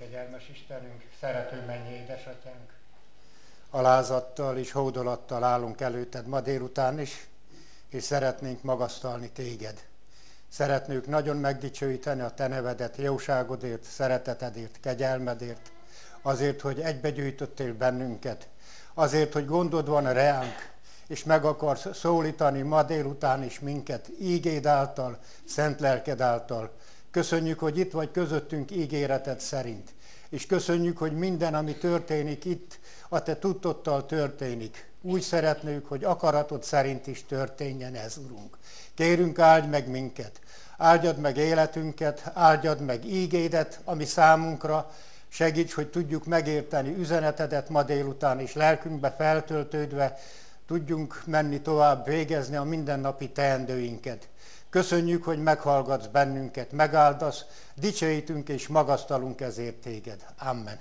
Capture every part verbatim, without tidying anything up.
Kegyelmes Istenünk, szerető mennyi édesatyánk, alázattal és hódolattal állunk előtted ma délután is, és szeretnénk magasztalni téged. Szeretnénk nagyon megdicsőíteni a te nevedet, jóságodért, szeretetedért, kegyelmedért, azért, hogy egybegyűjtöttél bennünket, azért, hogy gondod van reánk, és meg akarsz szólítani ma délután is minket, ígéd által, szent lelked által. Köszönjük, hogy itt vagy közöttünk ígéreted szerint. És köszönjük, hogy minden, ami történik itt, a te tudtottal történik. Úgy szeretnék, hogy akaratod szerint is történjen ez, Urunk. Kérünk, áldj meg minket, áldjad meg életünket, áldjad meg ígédet, ami számunkra, segíts, hogy tudjuk megérteni üzenetedet ma délután, és lelkünkbe feltöltődve tudjunk menni tovább, végezni a mindennapi teendőinket. Köszönjük, hogy meghallgatsz bennünket, megáldasz, dicsőítünk és magasztalunk ezért téged. Amen.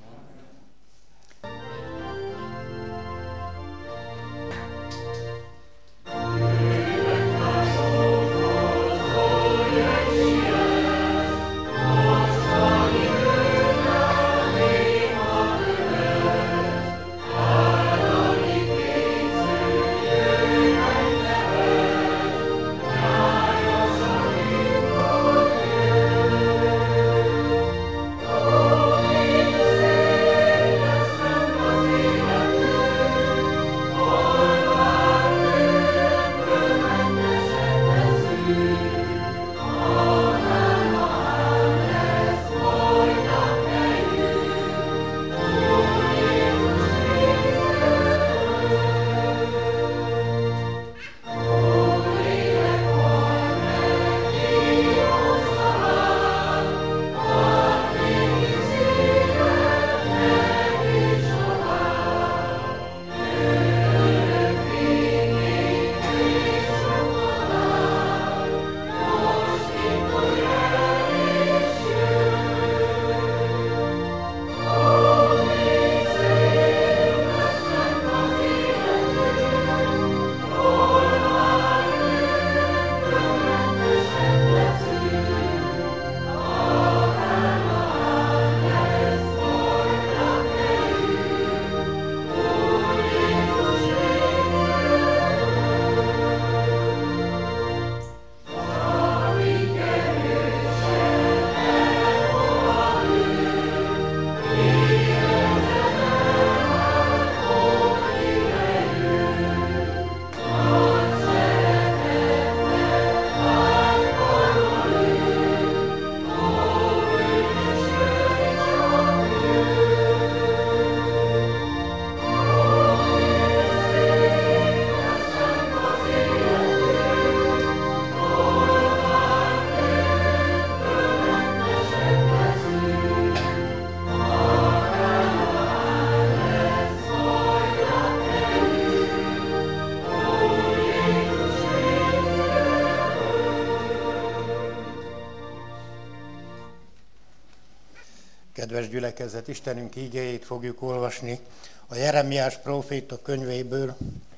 Kedves gyülekezet, Istenünk ígéjét fogjuk olvasni a Jeremiás próféta könyvéből,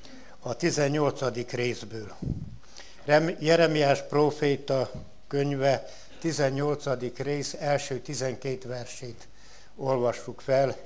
a tizennyolcadik részből. Jeremiás próféta könyve tizennyolcadik rész első tizenkét versét olvassuk fel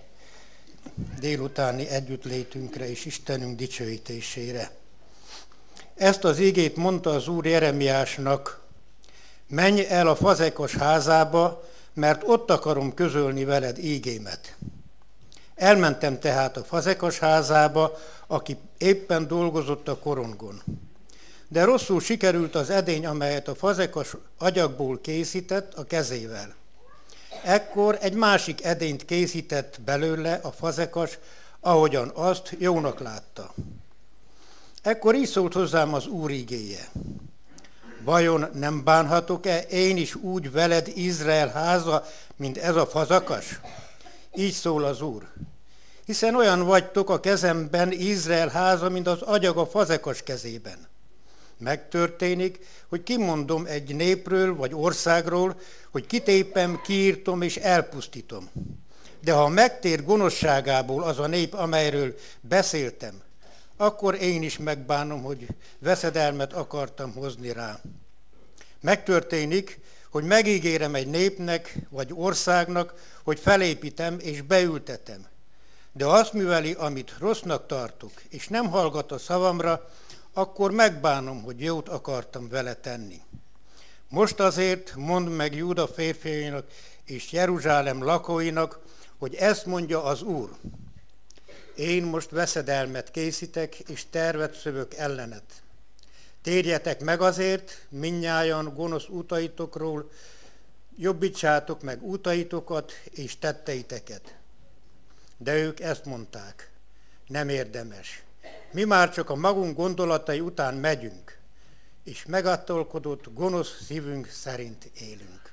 délutáni együttlétünkre és Istenünk dicsőítésére. Ezt az ígét mondta az Úr Jeremiásnak: menj el a Fazekos házába, mert ott akarom közölni veled ígémet. Elmentem tehát a Fazekas házába, aki éppen dolgozott a korongon. De rosszul sikerült az edény, amelyet a Fazekas agyagból készített a kezével. Ekkor egy másik edényt készített belőle a Fazekas, ahogyan azt jónak látta. Ekkor így szólt hozzám az Úr igéje: vajon nem bánhatok-e én is úgy veled, Izrael háza, mint ez a fazekas? Így szól az Úr. Hiszen olyan vagytok a kezemben, Izrael háza, mint az agyag a fazekas kezében. Megtörténik, hogy kimondom egy népről vagy országról, hogy kitépem, kiírtom és elpusztítom. De ha megtér gonoszságából az a nép, amelyről beszéltem, akkor én is megbánom, hogy veszedelmet akartam hozni rá. Megtörténik, hogy megígérem egy népnek vagy országnak, hogy felépítem és beültetem. De azt műveli, amit rossznak tartok, és nem hallgat a szavamra, akkor megbánom, hogy jót akartam vele tenni. Most azért mondd meg Júda férfiainak és Jeruzsálem lakóinak, hogy ezt mondja az Úr. Én most veszedelmet készítek, és tervet szövök ellenet. Térjetek meg azért, mindnyájan gonosz utaitokról, jobbítsátok meg utaitokat és tetteiteket. De ők ezt mondták, nem érdemes. Mi már csak a magunk gondolatai után megyünk, és megattolkodott gonosz szívünk szerint élünk.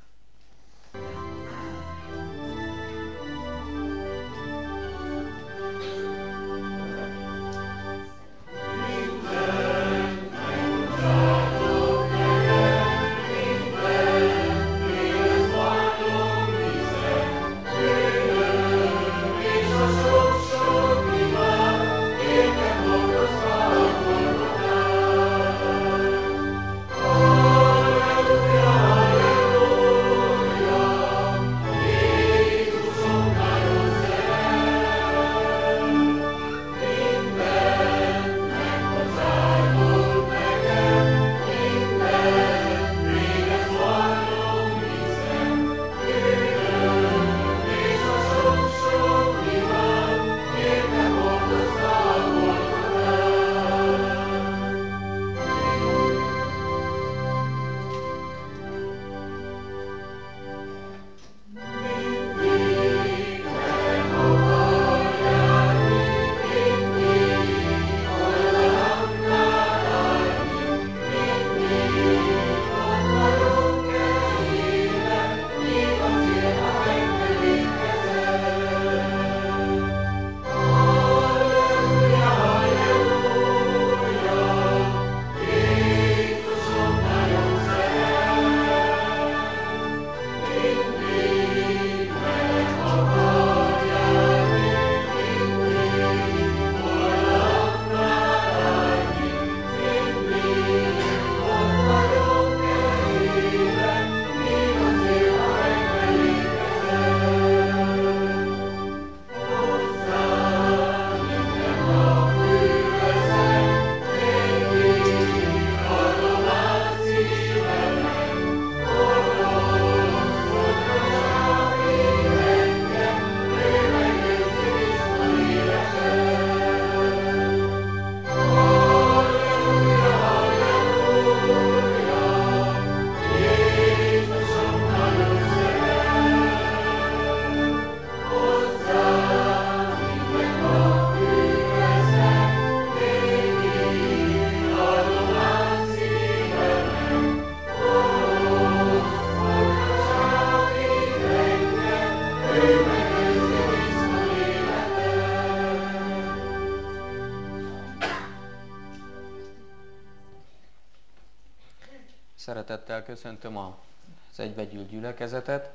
Szeretettel köszöntöm az egybegyűlt gyülekezetet.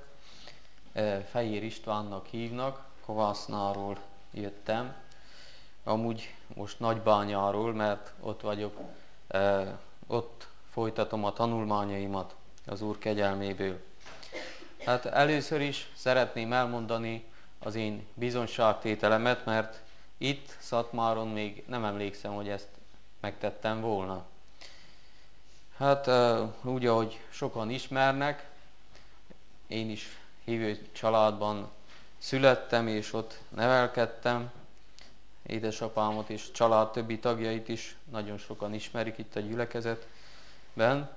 Fejér Istvánnak hívnak, Kovásznáról jöttem. Amúgy most Nagybányáról, mert ott vagyok, ott folytatom a tanulmányaimat az Úr kegyelméből. Hát először is szeretném elmondani az én bizonyságtételemet, mert itt Szatmáron még nem emlékszem, hogy ezt megtettem volna. Hát úgy, ahogy sokan ismernek, én is hívő családban születtem, és ott nevelkedtem. Édesapámot és család többi tagjait is nagyon sokan ismerik itt a gyülekezetben.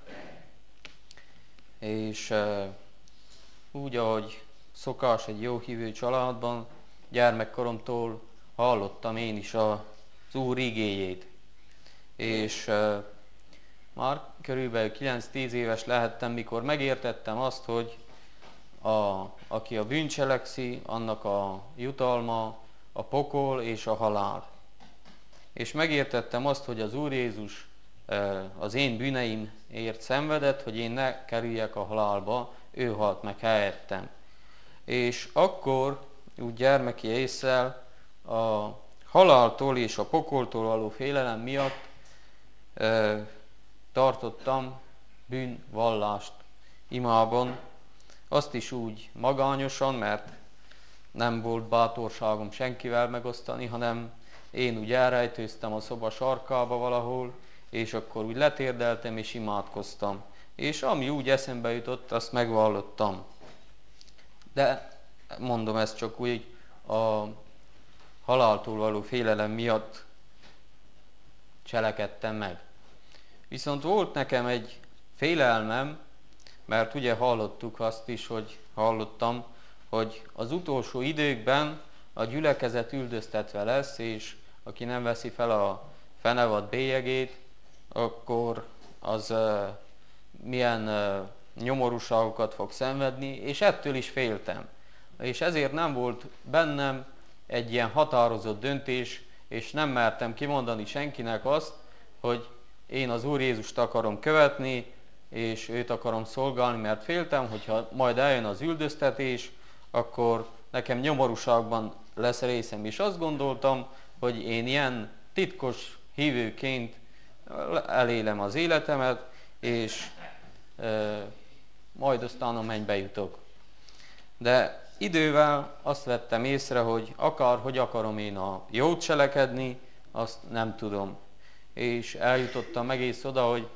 És úgy, ahogy szokás egy jó hívő családban, gyermekkoromtól hallottam én is az Úr igéjét. És már körülbelül kilenc-tíz éves lehettem, mikor megértettem azt, hogy a, aki a bűnt cselekszi, annak a jutalma a pokol és a halál. És megértettem azt, hogy az Úr Jézus az én bűneimért szenvedett, hogy én ne kerüljek a halálba, ő halt meg helyettem. És akkor úgy gyermeki ésszel a haláltól és a pokoltól való félelem miatt tartottam bűnvallást imában, azt is úgy magányosan, mert nem volt bátorságom senkivel megosztani, hanem én úgy elrejtőztem a szoba sarkába valahol, és akkor úgy letérdeltem és imádkoztam. És ami úgy eszembe jutott, azt megvallottam. De mondom, ezt csak úgy a haláltól való félelem miatt cselekedtem meg. Viszont volt nekem egy félelmem, mert ugye hallottuk azt is, hogy hallottam, hogy az utolsó időkben a gyülekezet üldöztetve lesz, és aki nem veszi fel a fenevad bélyegét, akkor az uh, milyen uh, nyomorúságokat fog szenvedni, és ettől is féltem. És ezért nem volt bennem egy ilyen határozott döntés, és nem mertem kimondani senkinek azt, hogy én az Úr Jézust akarom követni, és őt akarom szolgálni, mert féltem, hogyha majd eljön az üldöztetés, akkor nekem nyomorúságban lesz részem. És azt gondoltam, hogy én ilyen titkos hívőként elélem az életemet, és e, majd aztán a mennybe jutok. De idővel azt vettem észre, hogy akár, hogy akarom én a jót cselekedni, azt nem tudom. És eljutottam egész oda, hogy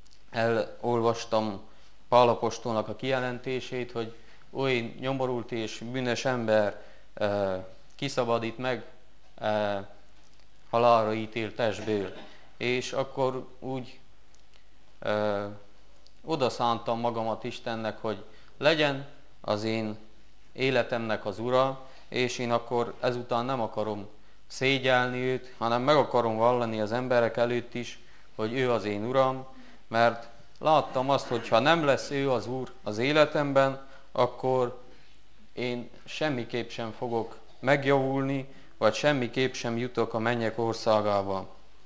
elolvastam Pál apostolnak a kijelentését, hogy oly nyomorult és bűnös ember e, kiszabadít meg e, halálra ítélt testből. És akkor úgy e, odaszántam magamat Istennek, hogy legyen az én életemnek az ura, és én akkor ezután nem akarom szégyelni őt, hanem meg akarom vallani az emberek előtt is, hogy ő az én uram, mert láttam azt, hogy ha nem lesz ő az Úr az életemben, akkor én semmiképp sem fogok megjavulni, vagy semmiképp sem jutok a mennyek országába.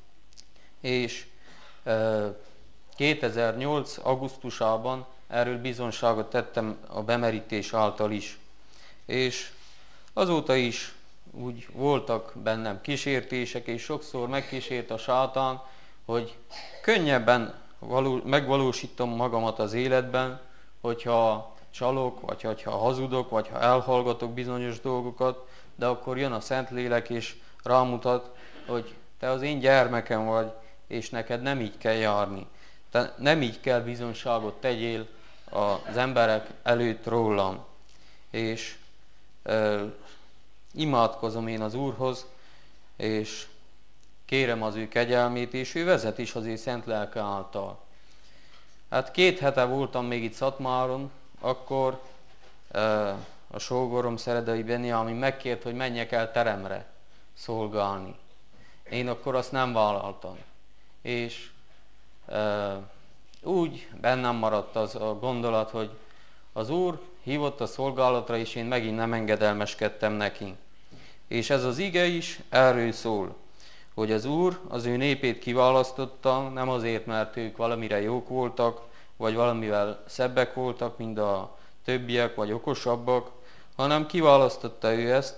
És e, kétezer-nyolc. augusztusában erről bizonyságot tettem a bemerítés által is. És azóta is úgy voltak bennem kísértések, és sokszor megkísért a sátán, hogy könnyebben való, megvalósítom magamat az életben, hogyha csalok, vagy hogyha hazudok, vagy ha elhallgatok bizonyos dolgokat, de akkor jön a Szentlélek és rámutat, hogy te az én gyermekem vagy, és neked nem így kell járni. Te nem így kell bizonyságot tegyél az emberek előtt rólam. És e, imádkozom én az Úrhoz, és kérem az ő kegyelmét, és ő vezet is az ő szent lelke által. Hát két hete voltam még itt Szatmáron, akkor e, a sógorom Szeredai Benjamin megkért, hogy menjek el teremre szolgálni. Én akkor azt nem vállaltam. És e, úgy bennem maradt az a gondolat, hogy az Úr hívott a szolgálatra, és én megint nem engedelmeskedtem neki. És ez az ige is erről szól, hogy az Úr az ő népét kiválasztotta, nem azért, mert ők valamire jók voltak, vagy valamivel szebbek voltak, mint a többiek, vagy okosabbak, hanem kiválasztotta ő ezt,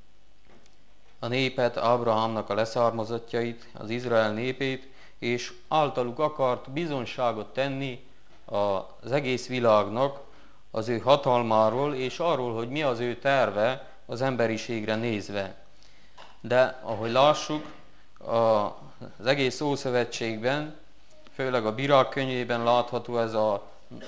a népet, Ábrahámnak a leszármazottjait, az Izrael népét, és általuk akart bizonyságot tenni az egész világnak az ő hatalmáról, és arról, hogy mi az ő terve az emberiségre nézve. De ahogy lássuk, az egész Ószövetségben, főleg a Bírák könyvében látható ez a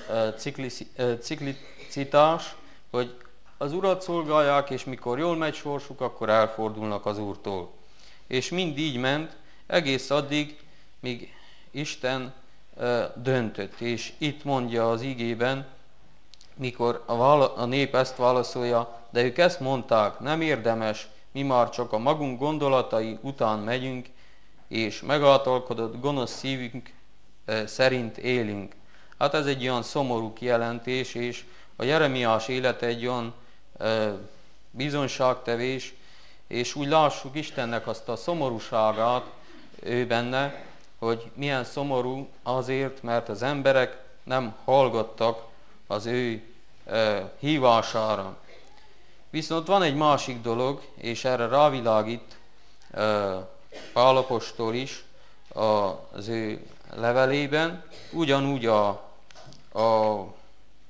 ciklicitás, hogy az Urat szolgálják, és mikor jól megy sorsuk, akkor elfordulnak az Úrtól. És mind így ment, egész addig, míg Isten döntött. És itt mondja az igében, mikor a, vala, a nép ezt válaszolja, de ők ezt mondták, nem érdemes, mi már csak a magunk gondolatai után megyünk, és megáltalkodott gonosz szívünk szerint élünk. Hát ez egy olyan szomorú kijelentés, és a Jeremiás élete egy olyan e, bizonyságtevés, és úgy lássuk Istennek azt a szomorúságát ő benne, hogy milyen szomorú azért, mert az emberek nem hallgattak az ő e, hívására. Viszont van egy másik dolog, és erre rávilágít e, Pál apostol is az ő levelében, ugyanúgy a, a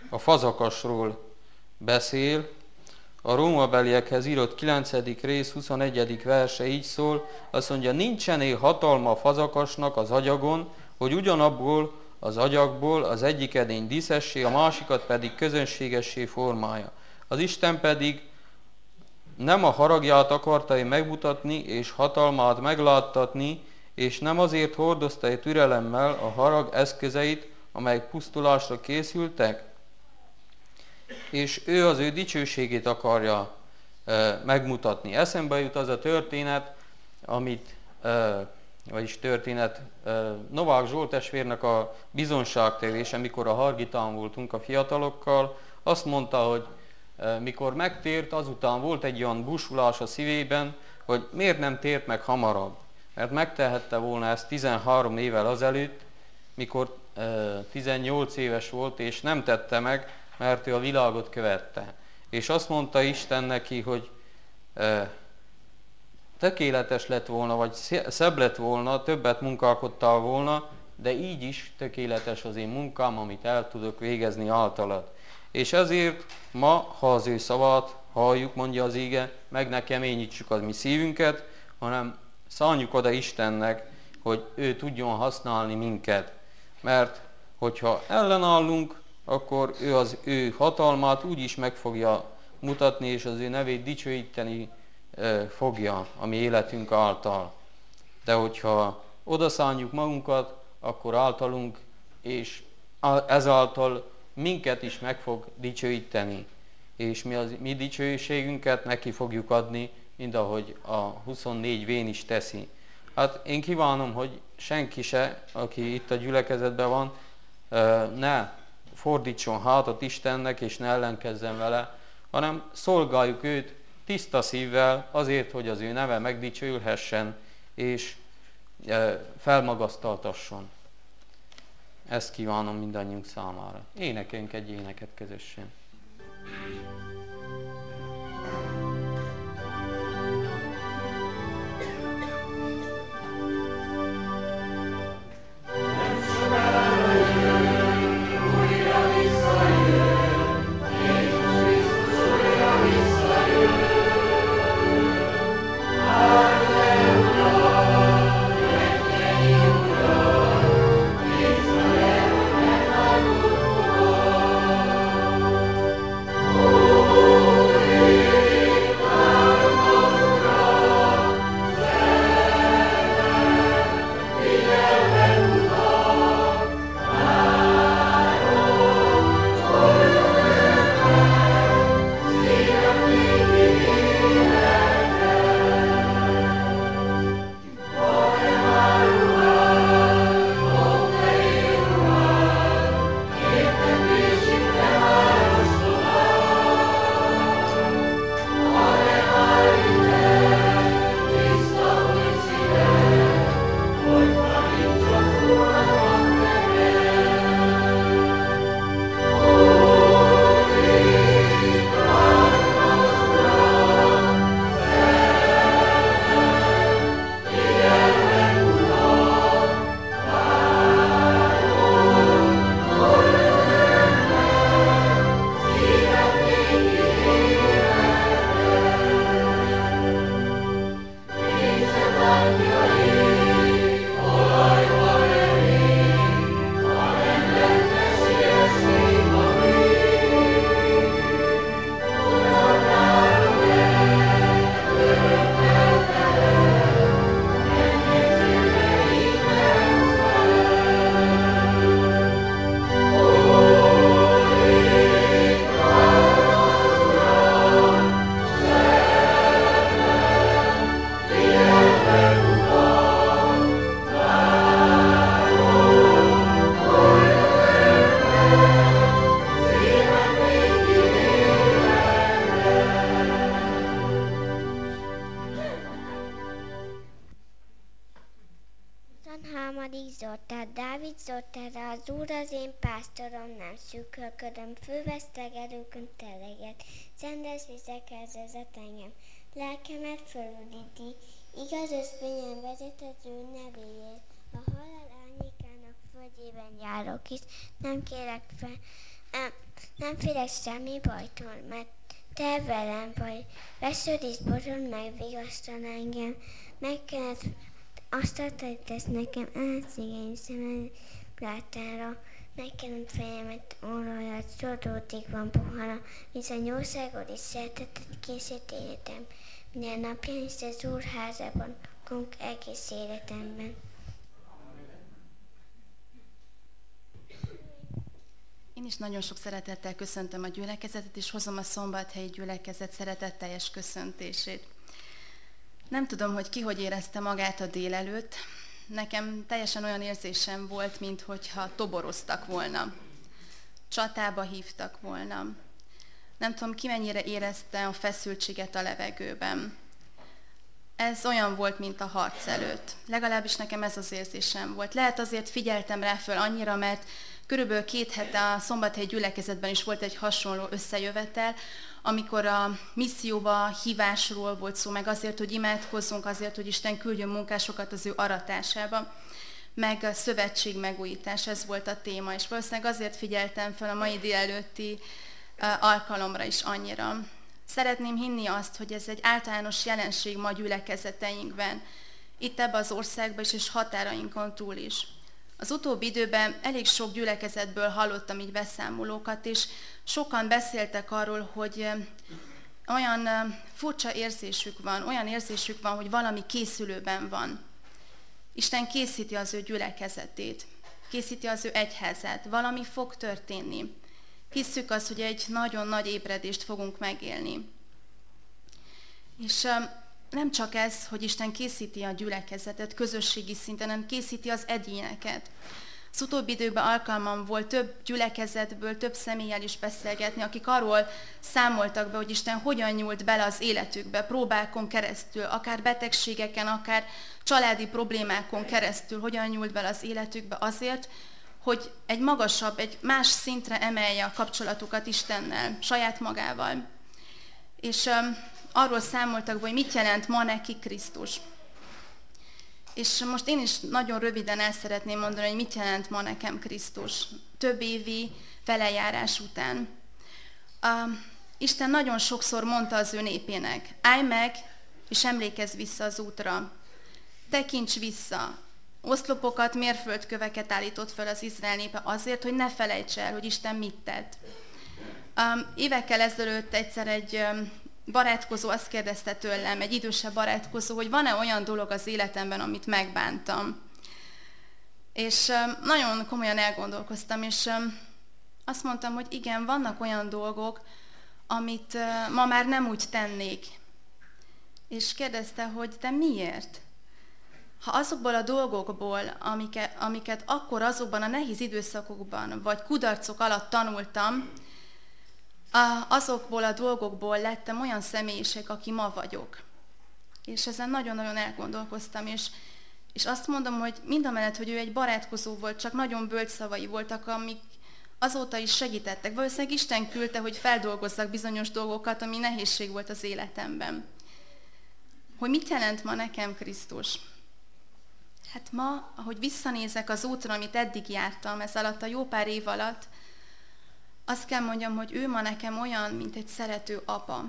a fazakasról beszél. A Rómabeliekhez írott kilencedik rész huszonegyedik verse így szól, azt mondja, nincsené hatalma a fazakasnak az agyagon, hogy ugyanabból az agyagból az egyik edény díszessé, a másikat pedig közönségessé formálja. Az Isten pedig nem a haragját akarta ő megmutatni, és hatalmát megláttatni, és nem azért hordozta ő türelemmel a harag eszközeit, amelyek pusztulásra készültek, és ő az ő dicsőségét akarja e, megmutatni. Eszembe jut az a történet, amit, e, vagyis történet, e, Novák Zsolt testvérnek a bizonságtérése, amikor a Hargitán voltunk a fiatalokkal, azt mondta, hogy e, mikor megtért, azután volt egy olyan busulás a szívében, hogy miért nem tért meg hamarabb. Mert megtehette volna ezt tizenhárom évvel azelőtt, mikor e, tizennyolc éves volt, és nem tette meg, mert ő a világot követte. És azt mondta Isten neki, hogy e, tökéletes lett volna, vagy szebb lett volna, többet munkálkodtál volna, de így is tökéletes az én munkám, amit el tudok végezni általad. És ezért ma, ha az ő szavát halljuk, mondja az íge, meg ne keményítsük az mi szívünket, hanem szánjuk oda Istennek, hogy ő tudjon használni minket. Mert hogyha ellenállunk, akkor ő az ő hatalmát úgy is meg fogja mutatni, és az ő nevét dicsőíteni e, fogja a mi életünk által. De hogyha odaszánjuk magunkat, akkor általunk, és ezáltal minket is meg fog dicsőíteni. És mi az mi dicsőségünket neki fogjuk adni, mind ahogy a huszonnégy vén is teszi. Hát én kívánom, hogy senki se, aki itt a gyülekezetben van, e, ne fordítson hátat Istennek, és ne ellenkezzen vele, hanem szolgáljuk őt tiszta szívvel azért, hogy az ő neve megdicsőülhessen, és felmagasztaltasson. Ezt kívánom mindannyiunk számára. Énekeljünk egy éneket közösen. Zsoltár, Dávid Zsoltára, az Úr az én pásztorom, nem szűkölködöm, fölvesztegelőkön teleget, szendes vizekhez vezet engem, lelkemet fölüdíti, igaz öszvényen vezet az ő nevéért, a halál árnyékának földjében járok is, nem kérek fel, Nem, nem félek semmi bajtól, mert te velem vagy. Vesződés borod meg, vigasztal engem. Meg kellett azt adtad nekem, elszégeim szemem látára. Megkened fejemet, orrajat, szordótig van pohara, viszont jószágod és szeretetet készít életem. Minden napján is az Úr házában, lakunk egész életemben. Én is nagyon sok szeretettel köszöntöm a gyülekezetet, és hozom a Szombathelyi gyülekezet szeretetteljes köszöntését. Nem tudom, hogy ki hogy érezte magát a délelőtt. Nekem teljesen olyan érzésem volt, minthogyha toboroztak volna. Csatába hívtak volna. Nem tudom, ki mennyire érezte a feszültséget a levegőben. Ez olyan volt, mint a harc előtt. Legalábbis nekem ez az érzésem volt. Lehet azért figyeltem rá föl annyira, mert körülbelül két hete a Szombathelyi gyülekezetben is volt egy hasonló összejövetel, amikor a misszióba hívásról volt szó, meg azért, hogy imádkozzunk, azért, hogy Isten küldjön munkásokat az ő aratásába, meg a szövetség megújítás, ez volt a téma, és valószínűleg azért figyeltem fel a mai délelőtti alkalomra is annyira. Szeretném hinni azt, hogy ez egy általános jelenség ma gyülekezeteinkben, itt ebben az országban is, és határainkon túl is. Az utóbbi időben elég sok gyülekezetből hallottam így beszámolókat, és sokan beszéltek arról, hogy olyan furcsa érzésük van, olyan érzésük van, hogy valami készülőben van. Isten készíti az ő gyülekezetét, készíti az ő egyházát, valami fog történni. Hisszük azt, hogy egy nagyon nagy ébredést fogunk megélni. És nem csak ez, hogy Isten készíti a gyülekezetet közösségi szinten, hanem készíti az egyéneket. Az utóbbi időben alkalmam volt több gyülekezetből, több személlyel is beszélgetni, akik arról számoltak be, hogy Isten hogyan nyúlt bele az életükbe, próbákon keresztül, akár betegségeken, akár családi problémákon keresztül, hogyan nyúlt bele az életükbe azért, hogy egy magasabb, egy más szintre emelje a kapcsolatukat Istennel, saját magával. És um, arról számoltak be, hogy mit jelent ma neki Krisztus. És most én is nagyon röviden el szeretném mondani, hogy mit jelent ma nekem Krisztus. Több évi felejárás után. Uh, Isten nagyon sokszor mondta az ő népének, állj meg, és emlékezz vissza az útra. Tekints vissza. Oszlopokat, mérföldköveket állított fel az Izrael népe azért, hogy ne felejts el, hogy Isten mit tett. Um, évekkel ezelőtt egyszer egy um, barátkozó azt kérdezte tőlem, egy idősebb barátkozó, hogy van-e olyan dolog az életemben, amit megbántam. És um, nagyon komolyan elgondolkoztam, és um, azt mondtam, hogy igen, vannak olyan dolgok, amit uh, ma már nem úgy tennék. És kérdezte, hogy de miért? Ha azokból a dolgokból, amiket, amiket akkor azokban a nehéz időszakokban, vagy kudarcok alatt tanultam, azokból a dolgokból lettem olyan személyiség, aki ma vagyok. És ezen nagyon-nagyon elgondolkoztam, és, és azt mondom, hogy mindamellett, hogy ő egy barátkozó volt, csak nagyon bölcs szavai voltak, amik azóta is segítettek. Valószínűleg Isten küldte, hogy feldolgozzak bizonyos dolgokat, ami nehézség volt az életemben. Hogy mit jelent ma nekem Krisztus? Hát ma, ahogy visszanézek az útra, amit eddig jártam, ez alatt a jó pár év alatt, azt kell mondjam, hogy ő ma nekem olyan, mint egy szerető apa,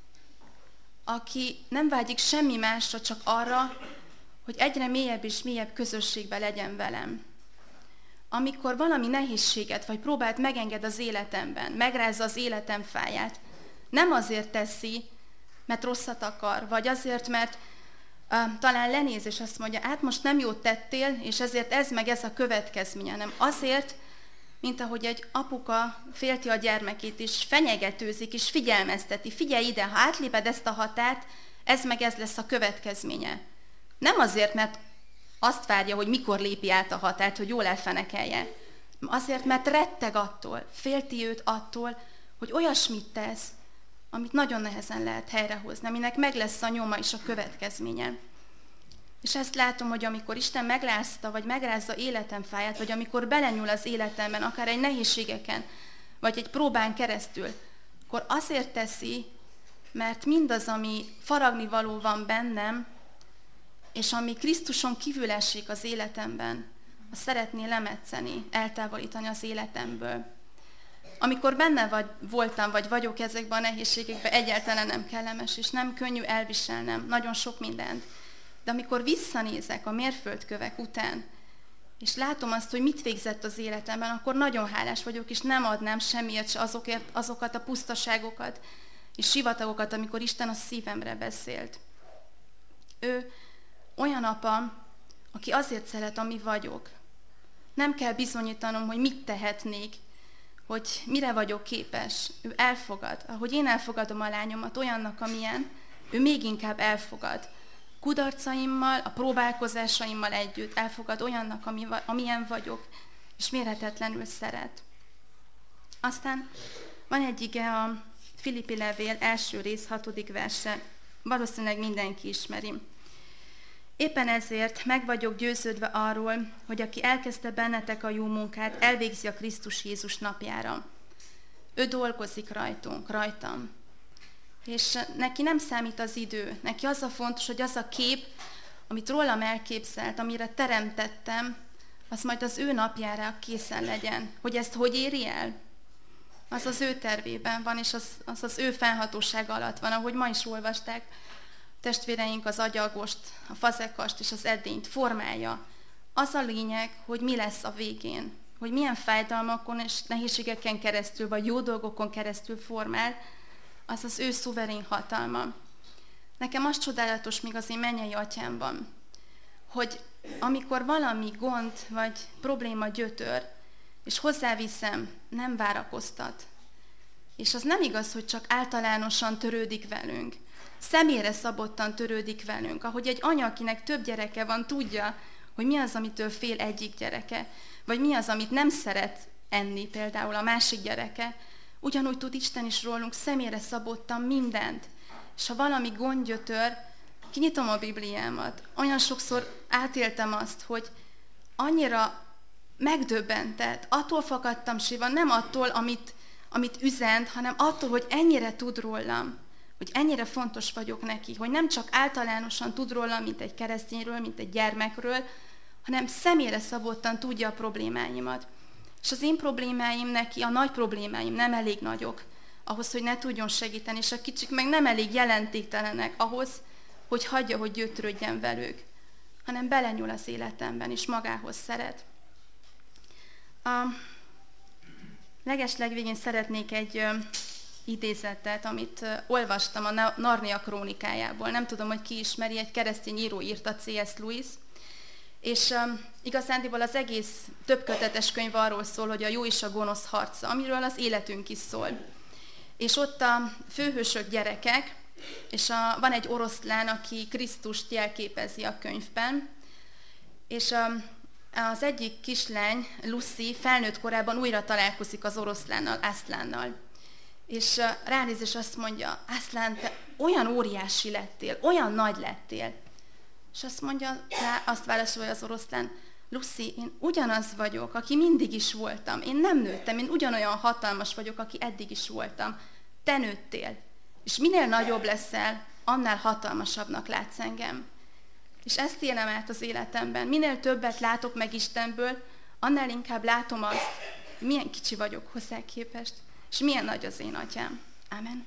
aki nem vágyik semmi másra, csak arra, hogy egyre mélyebb és mélyebb közösségben legyen velem. Amikor valami nehézséget vagy próbált megenged az életemben, megrázza az életem fáját, nem azért teszi, mert rosszat akar, vagy azért, mert Uh, talán lenéz, és azt mondja, hát most nem jót tettél, és ezért ez meg ez a következménye, nem azért, mint ahogy egy apuka félti a gyermekét, és fenyegetőzik, és figyelmezteti, figyelj ide, ha átléped ezt a határt, ez meg ez lesz a következménye. Nem azért, mert azt várja, hogy mikor lépi át a határt, hogy jól elfenekelje. Azért, mert retteg attól, félti őt attól, hogy olyasmit tesz, amit nagyon nehezen lehet helyrehozni, aminek meg lesz a nyoma és a következménye. És ezt látom, hogy amikor Isten megrázta, vagy megrázza életem fáját, vagy amikor belenyúl az életemben, akár egy nehézségeken, vagy egy próbán keresztül, akkor azért teszi, mert mindaz, ami faragni való van bennem, és ami Krisztuson kívül esik az életemben, azt szeretné lemetszeni, eltávolítani az életemből. Amikor benne vagy, voltam, vagy vagyok ezekben a nehézségekben, egyáltalán nem kellemes, és nem könnyű elviselnem nagyon sok mindent. De amikor visszanézek a mérföldkövek után, és látom azt, hogy mit végzett az életemben, akkor nagyon hálás vagyok, és nem adnám semmiért se azokért, azokat a pusztaságokat és sivatagokat, amikor Isten a szívemre beszélt. Ő olyan apa, aki azért szeret, ami vagyok. Nem kell bizonyítanom, hogy mit tehetnék, hogy mire vagyok képes. Ő elfogad. Ahogy én elfogadom a lányomat olyannak, amilyen, ő még inkább elfogad. Kudarcaimmal, a próbálkozásaimmal együtt elfogad olyannak, ami, amilyen vagyok, és mérhetetlenül szeret. Aztán van egy ige, a Filippi levél első rész hatodik verse, valószínűleg mindenki ismeri. Éppen ezért meg vagyok győződve arról, hogy aki elkezdte bennetek a jó munkát, elvégzi a Krisztus Jézus napjára. Ő dolgozik rajtunk, rajtam. És neki nem számít az idő, neki az a fontos, hogy az a kép, amit rólam elképzelt, amire teremtettem, az majd az ő napjára készen legyen. Hogy ezt hogy éri el? Az az ő tervében van, és az az, az ő fennhatósága alatt van, ahogy ma is olvasták. Testvéreink az agyagost, a fazekast és az edényt formálja. Az a lényeg, hogy mi lesz a végén, hogy milyen fájdalmakon és nehézségeken keresztül, vagy jó dolgokon keresztül formál, az az ő szuverén hatalma. Nekem az csodálatos még az én mennyei atyámban, hogy amikor valami gond vagy probléma gyötör, és hozzáviszem, nem várakoztat. És az nem igaz, hogy csak általánosan törődik velünk. Személyre szabottan törődik velünk. Ahogy egy anya, akinek több gyereke van, tudja, hogy mi az, amitől fél egyik gyereke, vagy mi az, amit nem szeret enni, például a másik gyereke. Ugyanúgy tud Isten is rólunk személyre szabottan mindent. És ha valami gond gyötör, kinyitom a Bibliámat. Olyan sokszor átéltem azt, hogy annyira megdöbbentett, attól fakadtam sírva, nem attól, amit, amit üzent, hanem attól, hogy ennyire tud rólam, hogy ennyire fontos vagyok neki, hogy nem csak általánosan tud rólam, mint egy keresztényről, mint egy gyermekről, hanem személyre szabottan tudja a problémáimat. És az én problémáim neki, a nagy problémáim nem elég nagyok ahhoz, hogy ne tudjon segíteni, és a kicsik meg nem elég jelentéktelenek ahhoz, hogy hagyja, hogy gyötrődjen velük, hanem belenyúl az életemben, és magához szeret. A legeslegvégén szeretnék egy ö, idézetet, amit ö, olvastam a Narnia krónikájából. Nem tudom, hogy ki ismeri, egy keresztény író írta, cé es Lewis. És ö, igazándiból az egész többkötetes könyv arról szól, hogy a jó és a gonosz harca, amiről az életünk is szól. És ott a főhősök gyerekek, és a, van egy oroszlán, aki Krisztust jelképezi a könyvben, és a, az egyik kislány, Lucy, felnőtt korában újra találkozik az oroszlánnal, Aslánnal. És ránéz és azt mondja, Aslan, te olyan óriási lettél, olyan nagy lettél. És azt mondja, rá, azt válaszolja az oroszlán, Lucy, én ugyanaz vagyok, aki mindig is voltam. Én nem nőttem, én ugyanolyan hatalmas vagyok, aki eddig is voltam. Te nőttél. És minél nagyobb leszel, annál hatalmasabbnak látsz engem. És ezt élem át az életemben. Minél többet látok meg Istenből, annál inkább látom azt, milyen kicsi vagyok hozzá képest, és milyen nagy az én atyám. Amen.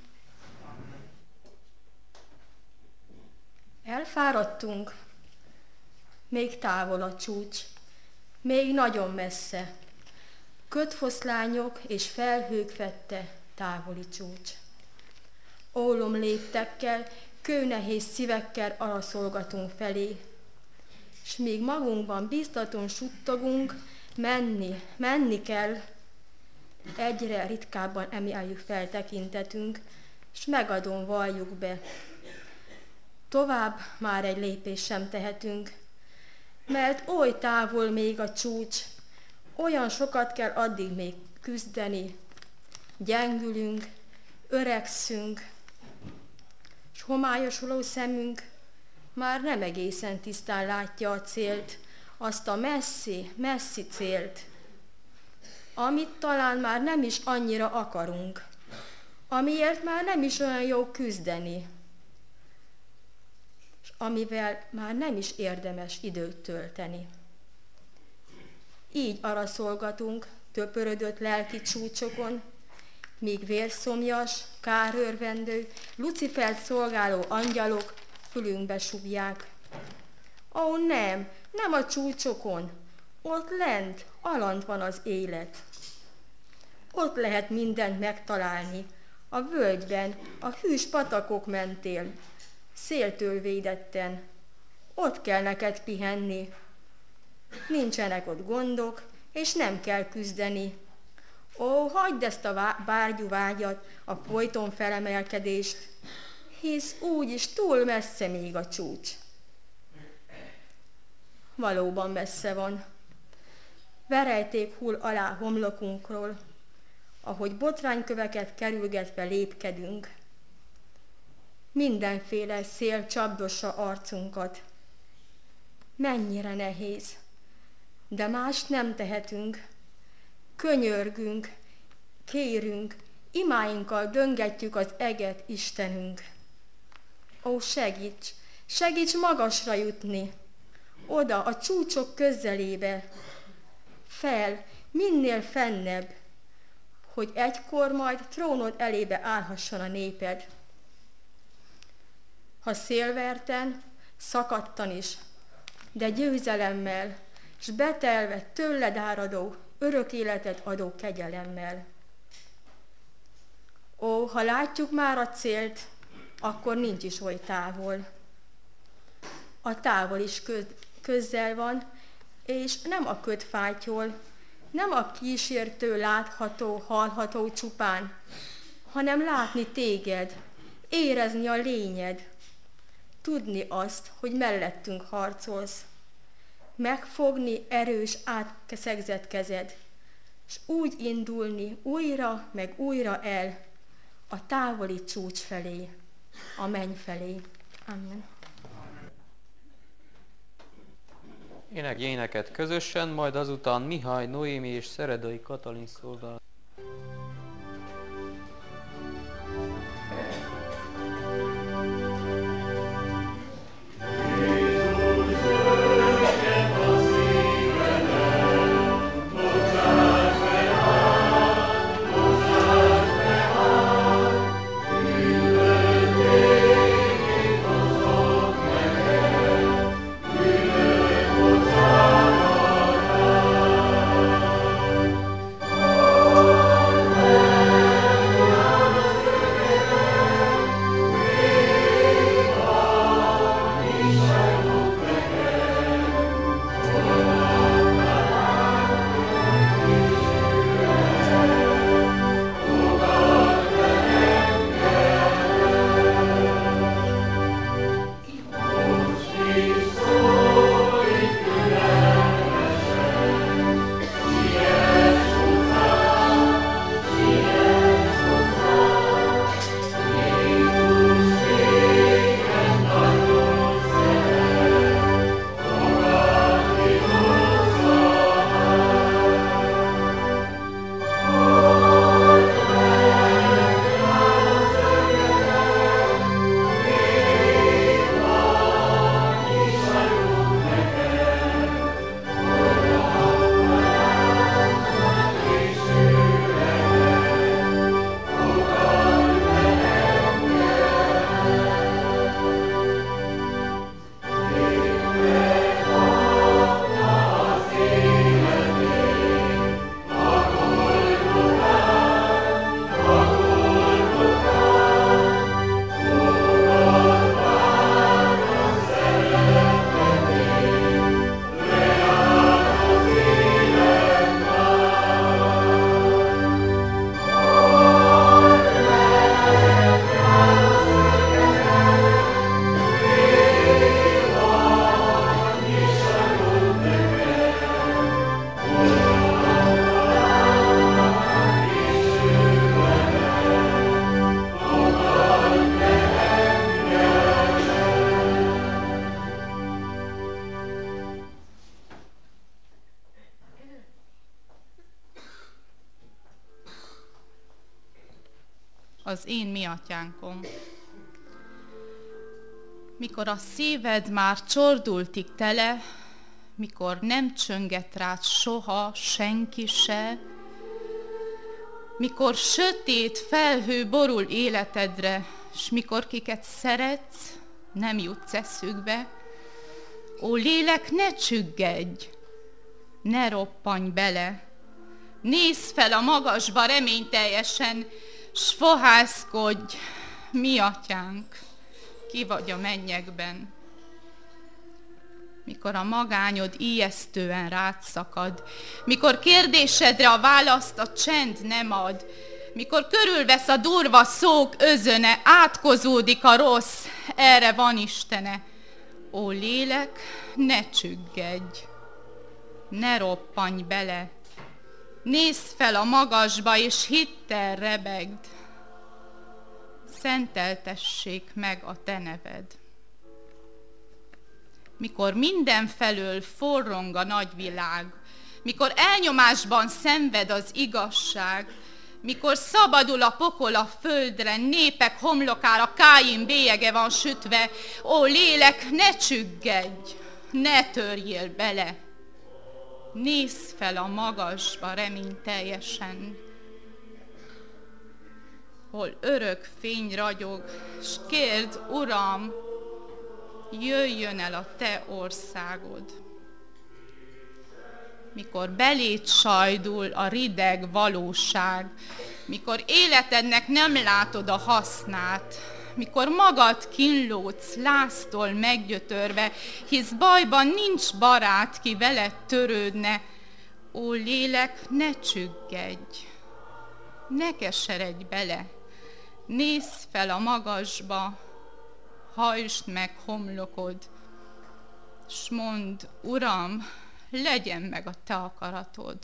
Elfáradtunk. Még távol a csúcs. Még nagyon messze. Kötfoszlányok és felhők fette távoli csúcs. Ólom léptekkel, kőnehéz szívekkel araszolgatunk felé, s még magunkban bíztatón suttogunk, menni, menni kell. Egyre ritkábban emeljük fel tekintetünk, s megadón valljuk be. Tovább már egy lépést sem tehetünk, mert oly távol még a csúcs, olyan sokat kell addig még küzdeni. Gyengülünk, öregszünk, s homályosuló szemünk már nem egészen tisztán látja a célt, azt a messzi, messzi célt, amit talán már nem is annyira akarunk, amiért már nem is olyan jó küzdeni, és amivel már nem is érdemes időt tölteni. Így araszolgatunk töpörödött lelki csúcsokon, míg vérszomjas, kárörvendő, Lucifert szolgáló angyalok fülünkbe súgják. Ó, nem, nem a csúcsokon, ott lent, alant van az élet. Ott lehet mindent megtalálni, a völgyben, a hűs patakok mentén, széltől védetten. Ott kell neked pihenni. Nincsenek ott gondok, és nem kell küzdeni. Ó, hagyd ezt a bárgyú vágyat, a folyton felemelkedést, hisz úgyis túl messze még a csúcs. Valóban messze van. Verejték hull alá homlokunkról, ahogy botrányköveket kerülgetve lépkedünk. Mindenféle szél csapdossa arcunkat. Mennyire nehéz, de mást nem tehetünk. Könyörgünk, kérünk, imáinkkal döngetjük az eget, Istenünk. Ó, segíts, segíts magasra jutni, oda a csúcsok közelébe, fel, minél fennebb, hogy egykor majd trónod elébe állhasson a néped. Ha szélverten, szakadtan is, de győzelemmel, s betelve tőled áradó, örök életet adó kegyelemmel. Ó, ha látjuk már a célt, akkor nincs is oly távol. A távol is köz, közel van, és nem a kötfátyol, nem a kísértő látható, hallható csupán, hanem látni téged, érezni a lényed, tudni azt, hogy mellettünk harcolsz, megfogni erős, átszegzett kezed, s úgy indulni újra meg újra el a távoli csúcs felé, a menny felé. Amen. Ének éneket közösen, majd azután Mihály Noémi és Szeredai Katalin szolgál. Az én mi atyánkom. Mikor a szíved már csordultig tele, mikor nem csönget rád soha senki se, mikor sötét felhő borul életedre, s mikor kiket szeretsz, nem jutsz eszükbe. Ó lélek, ne csüggedj, ne roppanj bele, nézz fel a magasba reményteljesen, s fohászkodj, mi atyánk, ki vagy a mennyekben. Mikor a magányod ijesztően rád szakad, mikor kérdésedre a választ a csend nem ad, mikor körülvesz a durva szók özöne, átkozódik a rossz, erre van Istene. Ó lélek, ne csüggedj, ne roppanj bele, nézz fel a magasba, és hittel rebegd, szenteltessék meg a te neved. Mikor mindenfelől forrong a nagyvilág, mikor elnyomásban szenved az igazság, mikor szabadul a pokol a földre, népek homlokára Káin bélyege van sütve, ó lélek, ne csüggedj, ne törjél bele, nézz fel a magasba reményteljesen, hol örök fény ragyog, s kérd, Uram, jöjjön el a te országod. Mikor beléd sajdul a rideg valóság, mikor életednek nem látod a hasznát, mikor magad kínlódsz láztól meggyötörve, hisz bajban nincs barát, ki veled törődne, ó lélek, ne csüggedj, ne keseredj bele, nézz fel a magasba, hajtsd meg homlokod, s mondd, Uram, legyen meg a te akaratod.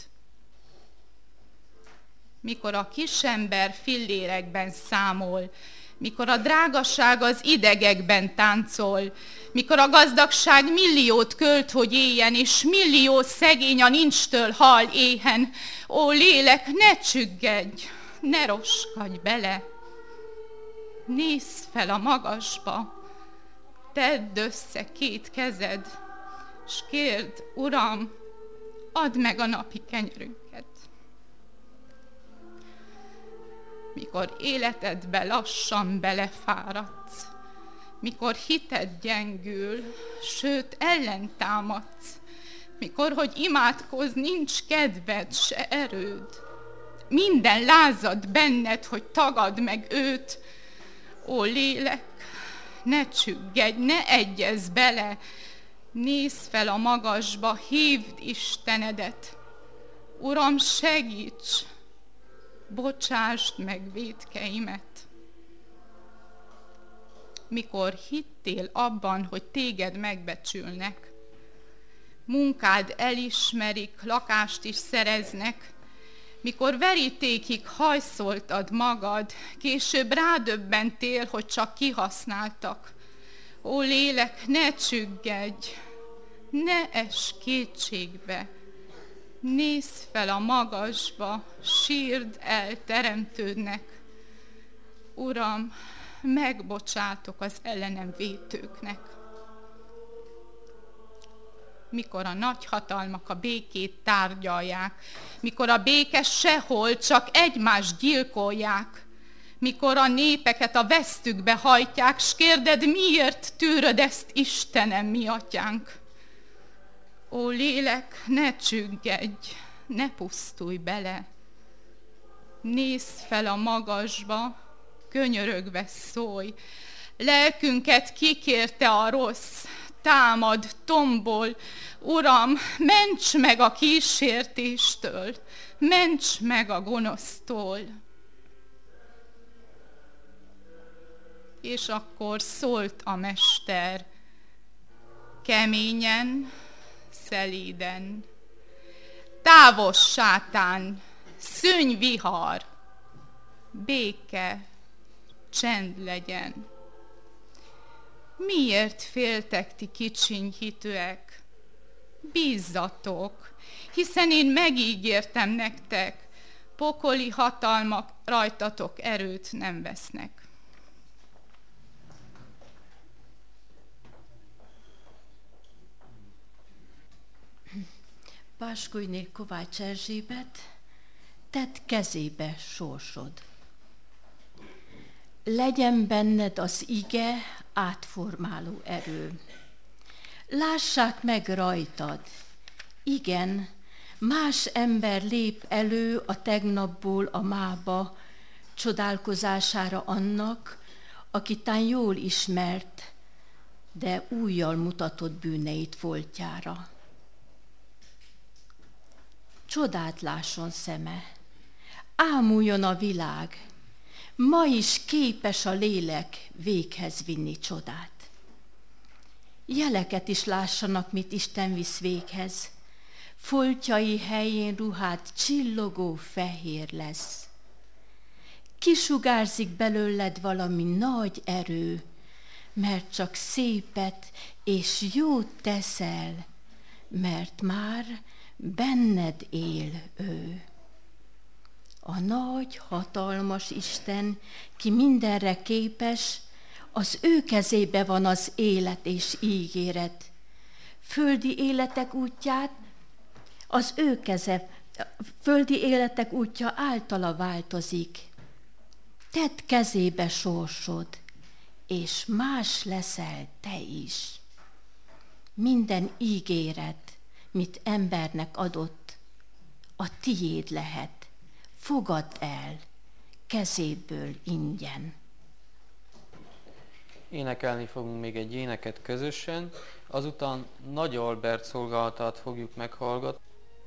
Mikor a kisember fillérekben számol, mikor a drágaság az idegekben táncol, mikor a gazdagság milliót költ, hogy éljen, és millió szegény a nincstől hal éhen, ó lélek, ne csüggedj, ne roskadj bele, nézz fel a magasba, tedd össze két kezed, s kérd, Uram, add meg a napi kenyerünket. Mikor életedbe lassan belefáradsz, mikor hited gyengül, sőt ellentámadsz, mikor, hogy imádkozz, nincs kedved, se erőd, minden lázad benned, hogy tagadd meg őt, ó lélek, ne csüggedj, ne egyezz bele, nézz fel a magasba, hívd Istenedet. Uram, segíts, bocsásd meg vétkeimet. Mikor hittél abban, hogy téged megbecsülnek, munkád elismerik, lakást is szereznek, mikor verítékig hajszoltad magad, később rádöbbentél, hogy csak kihasználtak. Ó lélek, ne csüggedj, ne ess kétségbe, nézz fel a magasba, sírd el teremtődnek. Uram, megbocsátok az ellenem vétőknek. Mikor a nagyhatalmak a békét tárgyalják, mikor a béke sehol, csak egymást gyilkolják, mikor a népeket a vesztükbe hajtják, s kérded, miért tűröd ezt, Istenem, mi atyánk? Ó lélek, ne csüggedj, ne pusztulj bele, nézz fel a magasba, könyörögve szólj, lelkünket kikérte a rossz, támad, tombol, Uram, ments meg a kísértéstől, ments meg a gonosztól. És akkor szólt a mester, keményen, szelíden, távos sátán, szűnj vihar, béke, csend legyen. Miért féltek ti kicsiny hitűek? Bízzatok, hiszen én megígértem nektek, pokoli hatalmak rajtatok erőt nem vesznek. Báskújné Kovács Erzsébet, tedd kezébe sorsod. Legyen benned az ige átformáló erő. Lássák meg rajtad, igen, más ember lép elő a tegnapból a mába, csodálkozására annak, aki tán jól ismert, de újjal mutatott bűneit foltjára. Csodát lásson szeme, ámuljon a világ, ma is képes a lélek véghez vinni csodát. Jeleket is lássanak, mit Isten visz véghez, foltjai helyén ruhát csillogó fehér lesz. Kisugárzik belőled valami nagy erő, mert csak szépet és jót teszel, mert már benned él ő. A nagy, hatalmas Isten, ki mindenre képes, az ő kezébe van az élet és ígéret. Földi életek útját, az ő keze, földi életek útja általa változik. Tedd kezébe sorsod, és más leszel te is. Minden ígéret, mit embernek adott, a tiéd lehet. Fogadd el, kezéből ingyen. Énekelni fogunk még egy éneket közösen, azután Nagy Albert szolgálatát fogjuk meghallgatni.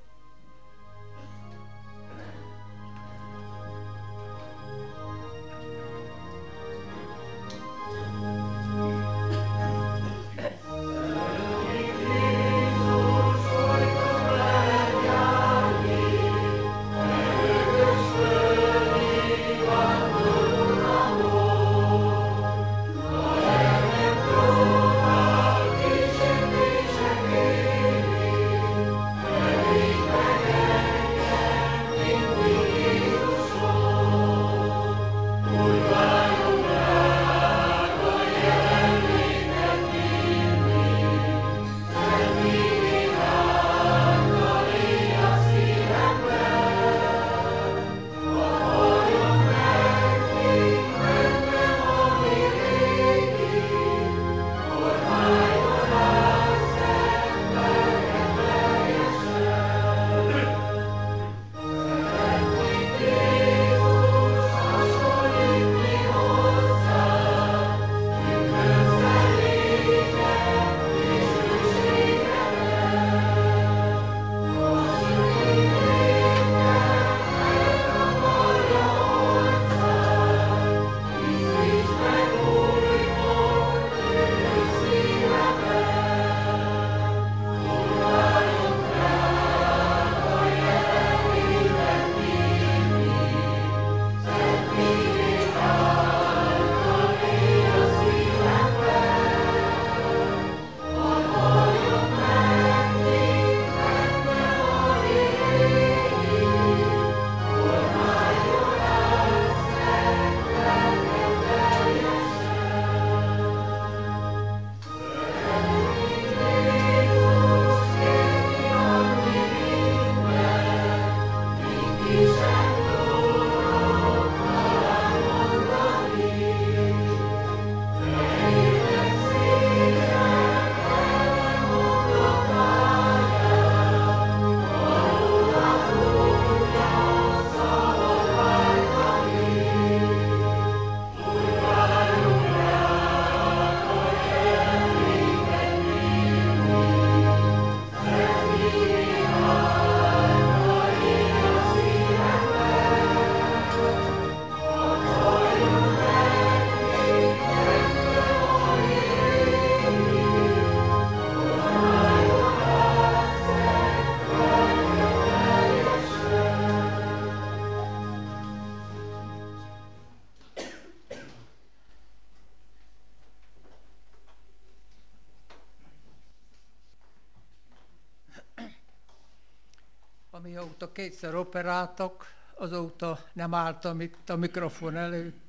Amióta kétszer operáltak, azóta nem álltam itt a mikrofon előtt,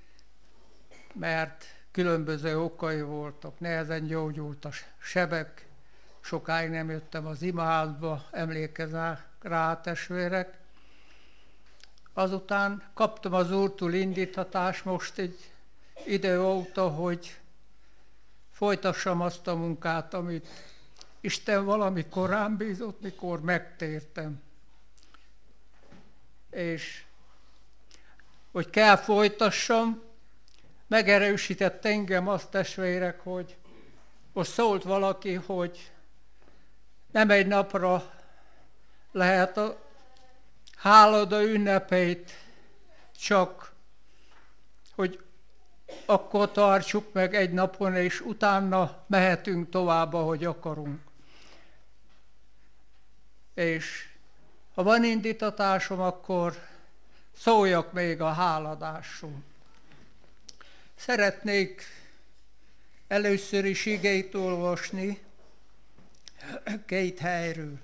mert különböző okai voltak, nehezen gyógyult a sebek, sokáig nem jöttem az imaházba, emlékeznek rá testvérek, Azután kaptam az Úrtól indítatást most egy idő óta, hogy folytassam azt a munkát, amit Isten valamikor rám bízott, mikor megtértem. És hogy kell folytassam, megerősített engem azt, testvérek, hogy most szólt valaki, hogy nem egy napra lehet a hálada ünnepeit, csak hogy akkor tartsuk meg egy napon, és utána mehetünk tovább, ahogy akarunk. És ha van indítatásom, akkor szóljak még a háladásról. Szeretnék először is igét olvasni két helyről.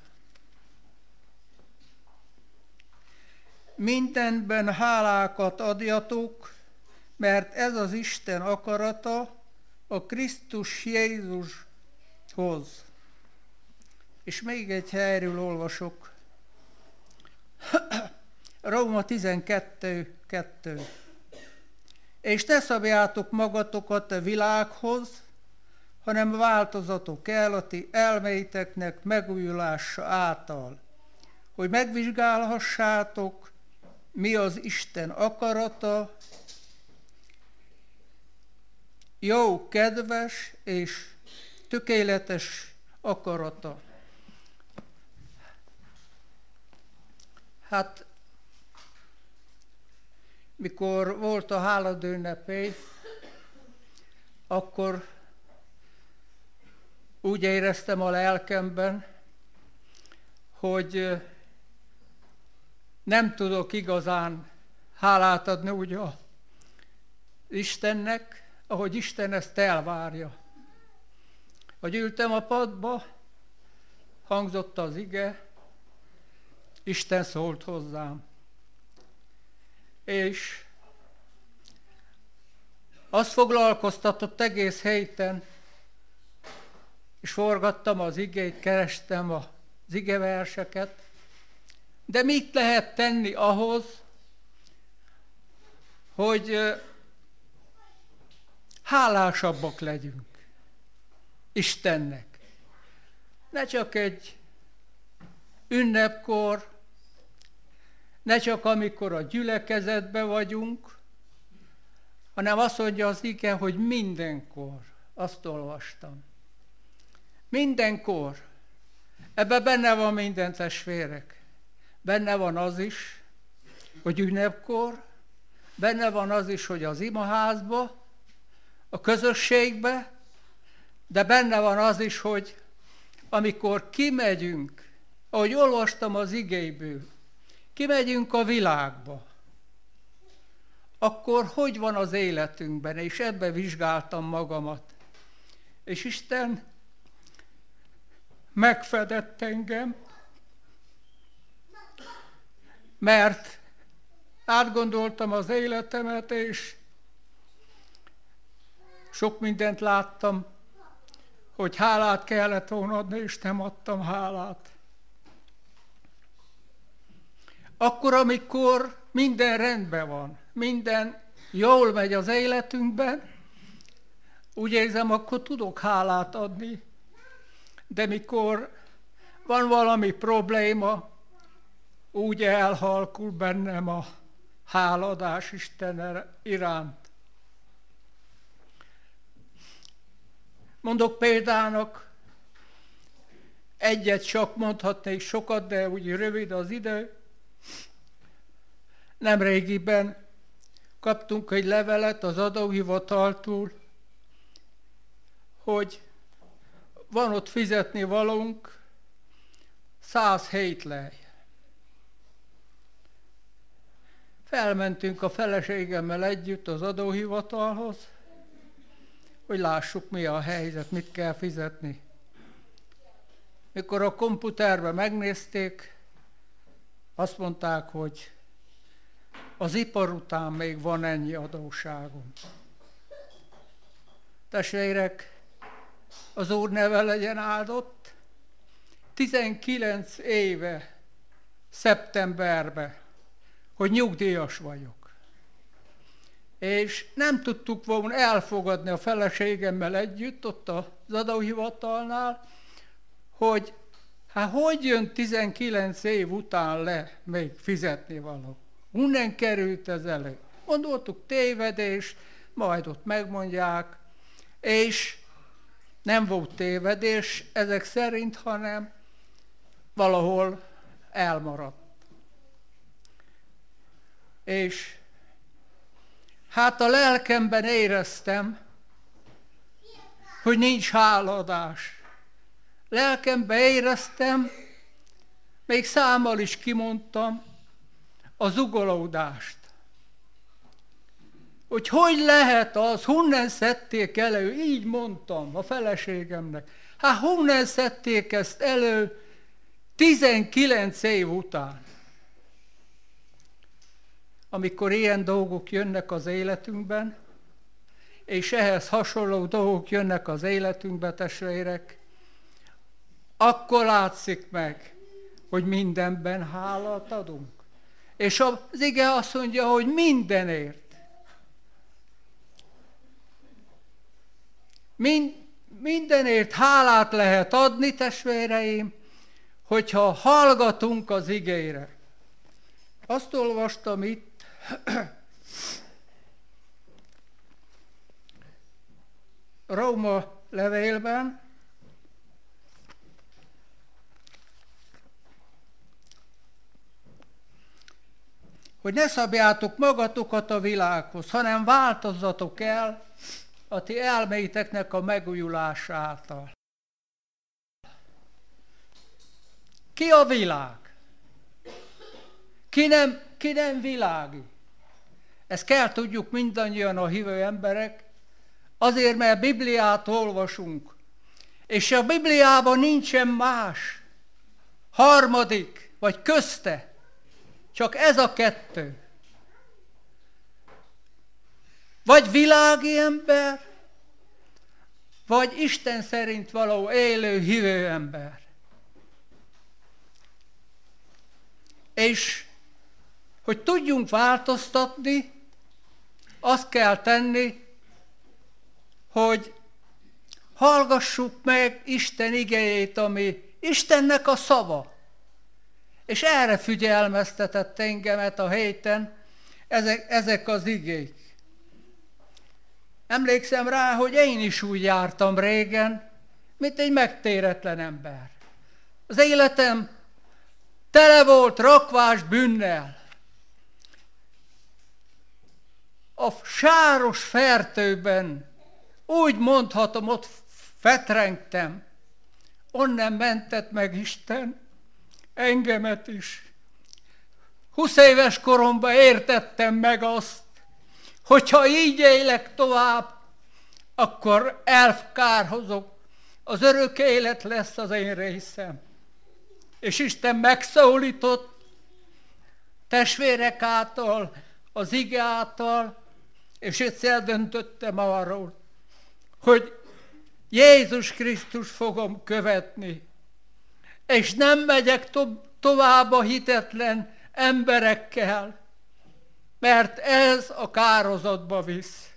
Mindenben hálákat adjatok, mert ez az Isten akarata a Krisztus Jézushoz. És még egy helyről olvasok. Róma tizenkettő kettő. És ne szabjátok magatokat a világhoz, hanem változatok el a ti elmeiteknek megújulása által, hogy megvizsgálhassátok, mi az Isten akarata, jó, kedves és tökéletes akarata. Hát, mikor volt a hálad ünnepé, akkor úgy éreztem a lelkemben, hogy nem tudok igazán hálát adni úgy a Istennek, ahogy Isten ezt elvárja. Hogy ültem a padba, hangzott az ige, Isten szólt hozzám. És azt foglalkoztatott egész héten, és forgattam az igét, kerestem az igeverseket, de mit lehet tenni ahhoz, hogy hálásabbak legyünk Istennek. Ne csak egy ünnepkor, ne csak amikor a gyülekezetben vagyunk, hanem azt mondja az ige, hogy mindenkor. Azt olvastam. Mindenkor. Ebben benne van minden, testvérek. Benne van az is, hogy ünnepkor, benne van az is, hogy az imaházba, a közösségbe, de benne van az is, hogy amikor kimegyünk, ahogy olvastam az igéből, kimegyünk a világba, akkor hogy van az életünkben, és ebbe vizsgáltam magamat. És Isten megfedett engem, mert átgondoltam az életemet, és sok mindent láttam, hogy hálát kellett volna adni, és nem adtam hálát. Akkor, amikor minden rendben van, minden jól megy az életünkben, úgy érzem, akkor tudok hálát adni, de mikor van valami probléma, úgy elhalkul bennem a háladás Isten iránt. Mondok példának, egyet csak mondhatnék sokat, de úgy rövid az idő. Nemrégiben kaptunk egy levelet az adóhivataltól, hogy van ott fizetni valónk száz hét lej. Felmentünk a feleségemmel együtt az adóhivatalhoz, hogy lássuk, mi a helyzet, mit kell fizetni. Mikor a komputerben megnézték, azt mondták, hogy az ipar után még van ennyi adósságom. Testvérek, az Úr neve legyen áldott, tizenkilenc éve szeptemberben hogy nyugdíjas vagyok. És nem tudtuk volna elfogadni a feleségemmel együtt, ott az adóhivatalnál, hogy hát hogy jön tizenkilenc év után le még fizetni való. Honnan került ez elő? Gondoltuk tévedés, majd ott megmondják, és nem volt tévedés ezek szerint, hanem valahol elmaradt. És hát a lelkemben éreztem, hogy nincs hálaadás. Lelkemben éreztem, még számmal is kimondtam, a zugolódást. Hogy hogy lehet az, honnan szedték elő, így mondtam a feleségemnek. Hát honnan szedték ezt elő tizenkilenc év után? Amikor ilyen dolgok jönnek az életünkben, és ehhez hasonló dolgok jönnek az életünkbe, testvérek, akkor látszik meg, hogy mindenben hálát adunk. És az ige azt mondja, hogy mindenért. Mind, mindenért hálát lehet adni, testvéreim, hogyha hallgatunk az igére. Azt olvastam itt, Róma levélben, hogy ne szabjátok magatokat a világhoz, hanem változzatok el a ti elméiteknek a megújulása által. Ki a világ? Ki nem, ki nem világi? Ezt kell tudjuk mindannyian a hívő emberek, azért, mert Bibliát olvasunk. És a Bibliában nincsen más, harmadik, vagy közte, csak ez a kettő. Vagy világi ember, vagy Isten szerint való élő hívő ember. És hogy tudjunk változtatni, azt kell tenni, hogy hallgassuk meg Isten igéjét, ami Istennek a szava. És erre figyelmeztetett engemet a héten ezek, ezek az igék. Emlékszem rá, hogy én is úgy jártam régen, mint egy megtéretlen ember. Az életem tele volt rakvás bűnnel. A sáros fertőben, úgy mondhatom, ott fetrengtem. Onnan mentett meg Isten, engemet is. Húsz éves koromban értettem meg azt, hogyha így élek tovább, akkor elkárhozok, az örök élet lesz az én részem. És Isten megszólított testvérek által, az ige által, és egyszer döntöttem arról, hogy Jézus Krisztus fogom követni, és nem megyek to- tovább a hitetlen emberekkel, mert ez a kározatba visz.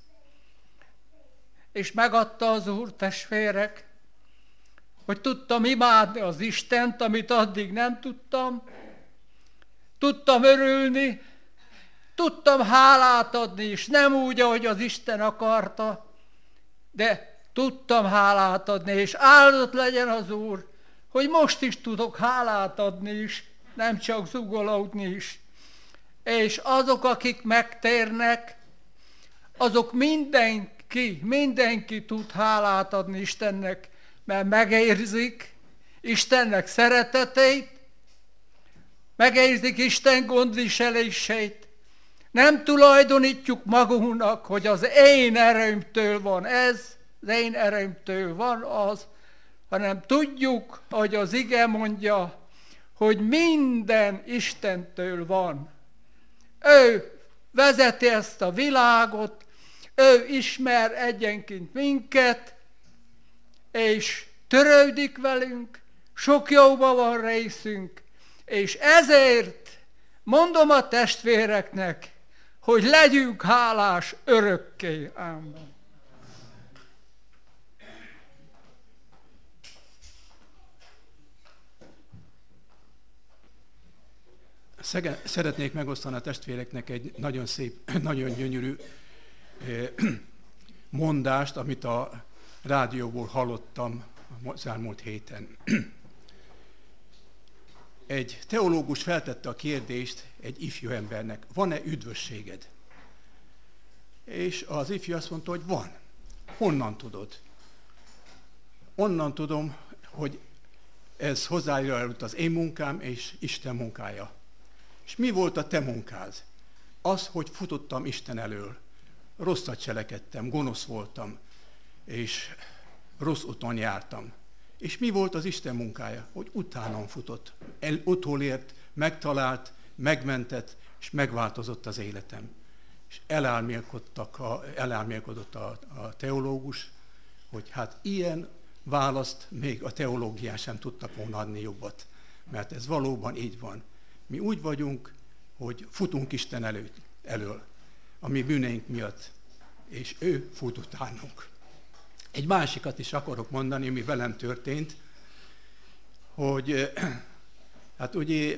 És megadta az Úr, testvérek, hogy tudtam imádni az Istent, amit addig nem tudtam, tudtam örülni, tudtam hálát adni is, nem úgy, ahogy az Isten akarta, de tudtam hálát adni, és áldott legyen az Úr, hogy most is tudok hálát adni is, nem csak zugolódni is. És azok, akik megtérnek, azok mindenki, mindenki tud hálát adni Istennek, mert megérzik Istennek szeretetét, megérzik Isten gondviselését. Nem tulajdonítjuk magunknak, hogy az én erőmtől van ez, az én erőmtől van az, hanem tudjuk, hogy az ige mondja, hogy minden Istentől van. Ő vezeti ezt a világot, ő ismer egyenként minket, és törődik velünk, sok jóba van részünk, és ezért Mondom a testvéreknek, hogy legyünk hálás örökké. Amen. Szeretnék megosztani a testvéreknek egy nagyon szép, nagyon gyönyörű mondást, amit a rádióból hallottam az elmúlt héten. Egy teológus feltette a kérdést egy ifjú embernek, van-e üdvösséged? És az ifjú azt mondta, hogy van. Honnan tudod? Onnan tudom, hogy ez hozzájárult az én munkám és Isten munkája. És mi volt a te munkád? Az, hogy futottam Isten elől. Rosszat cselekedtem, gonosz voltam, és rossz úton jártam. És mi volt az Isten munkája? Hogy utánam futott, el, utolért, megtalált, megmentett, és megváltozott az életem. És elálmélkodtak a, elálmélkodott a, a teológus, hogy hát ilyen választ még a teológián sem tudtak volna adni jobbat. Mert ez valóban így van. Mi úgy vagyunk, hogy futunk Isten elő, elől, a mi bűneink miatt, és ő fut utánunk. Egy másikat is akarok mondani, ami velem történt, hogy hát ugye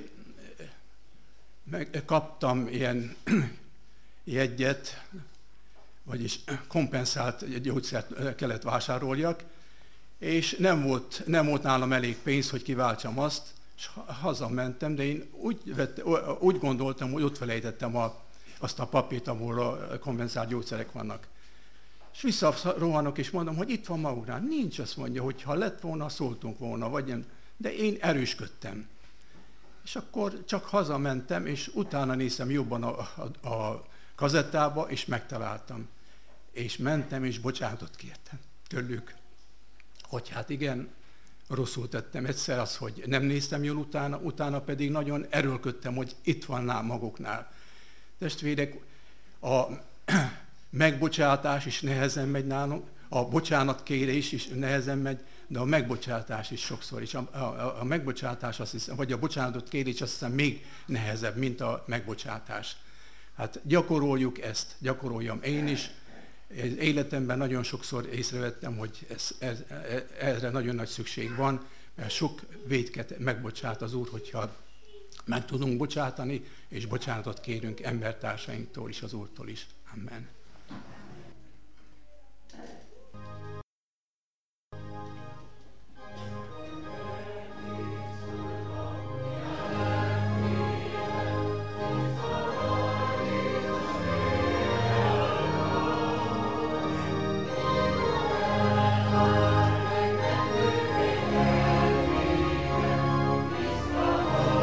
kaptam ilyen jegyet, vagyis kompenzált gyógyszert kellett vásároljak, és nem volt, nem volt nálam elég pénz, hogy kiváltsam azt, és hazamentem, de én úgy, vett, úgy gondoltam, hogy ott felejtettem a, azt a papírt, ahol a kompenzált gyógyszerek vannak. És visszarohanok, és mondom, hogy itt van Maurán. Nincs, azt mondja, hogy ha lett volna, szóltunk volna, vagy nem. De én erősködtem. És akkor csak hazamentem, és utána néztem jobban a, a, a kazettába, és megtaláltam. És mentem, és bocsánatot kértem tőlük, hogy hát igen, rosszul tettem egyszer az, hogy nem néztem jól utána, utána pedig nagyon erőlködtem, hogy itt van nálam maguknál. Testvérek, a megbocsátás is nehezen megy nálunk, a bocsánatkérés is nehezen megy, de a megbocsátás is sokszor is. A, a, a megbocsátás, azt hiszem, vagy a bocsánatot kérés azt hiszem még nehezebb, mint a megbocsátás. Hát gyakoroljuk ezt, gyakoroljam én is. Életemben nagyon sokszor észrevettem, hogy ez, ez, erre nagyon nagy szükség van, mert sok vétket megbocsát az Úr, hogyha meg tudunk bocsátani, és bocsánatot kérünk embertársainktól is, az Úrtól is. Amen.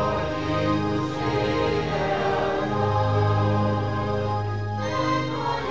Amen.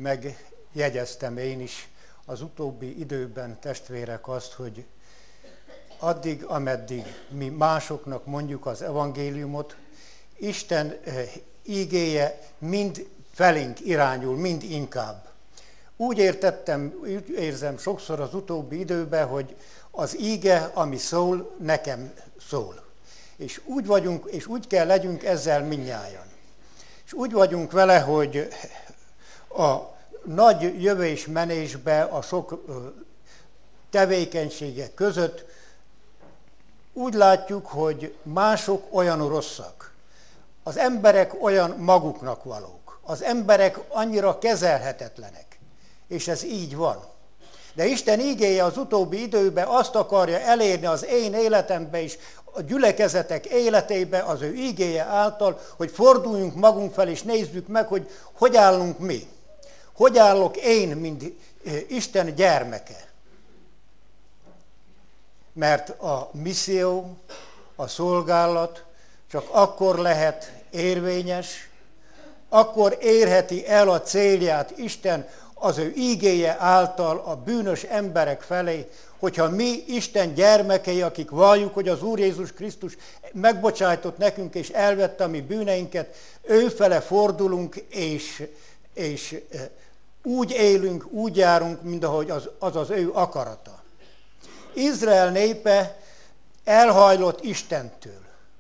megjegyeztem én is az utóbbi időben, testvérek, azt, hogy addig, ameddig mi másoknak mondjuk az evangéliumot, Isten ígéje mind felénk irányul, mind inkább. Úgy értettem, úgy érzem sokszor az utóbbi időben, hogy az íge, ami szól, nekem szól. És úgy vagyunk, és úgy kell legyünk ezzel mindnyájan. És úgy vagyunk vele, hogy a nagy jövés-menésbe, a sok tevékenységek között úgy látjuk, hogy mások olyan rosszak. Az emberek olyan maguknak valók. Az emberek annyira kezelhetetlenek. És ez így van. De Isten ígéje az utóbbi időben azt akarja elérni az én életembe is, a gyülekezetek életébe az ő ígéje által, hogy forduljunk magunk fel és nézzük meg, hogy hogy állunk mi. Hogy állok én, mint Isten gyermeke. Mert a misszió, a szolgálat csak akkor lehet érvényes, akkor érheti el a célját Isten az ő ígéje által a bűnös emberek felé, hogyha mi Isten gyermekei, akik valljuk, hogy az Úr Jézus Krisztus megbocsájtott nekünk és elvette a mi bűneinket, őfele fordulunk és, és úgy élünk, úgy járunk, mint ahogy az az, az ő akarata. Izrael népe elhajlott Istentől.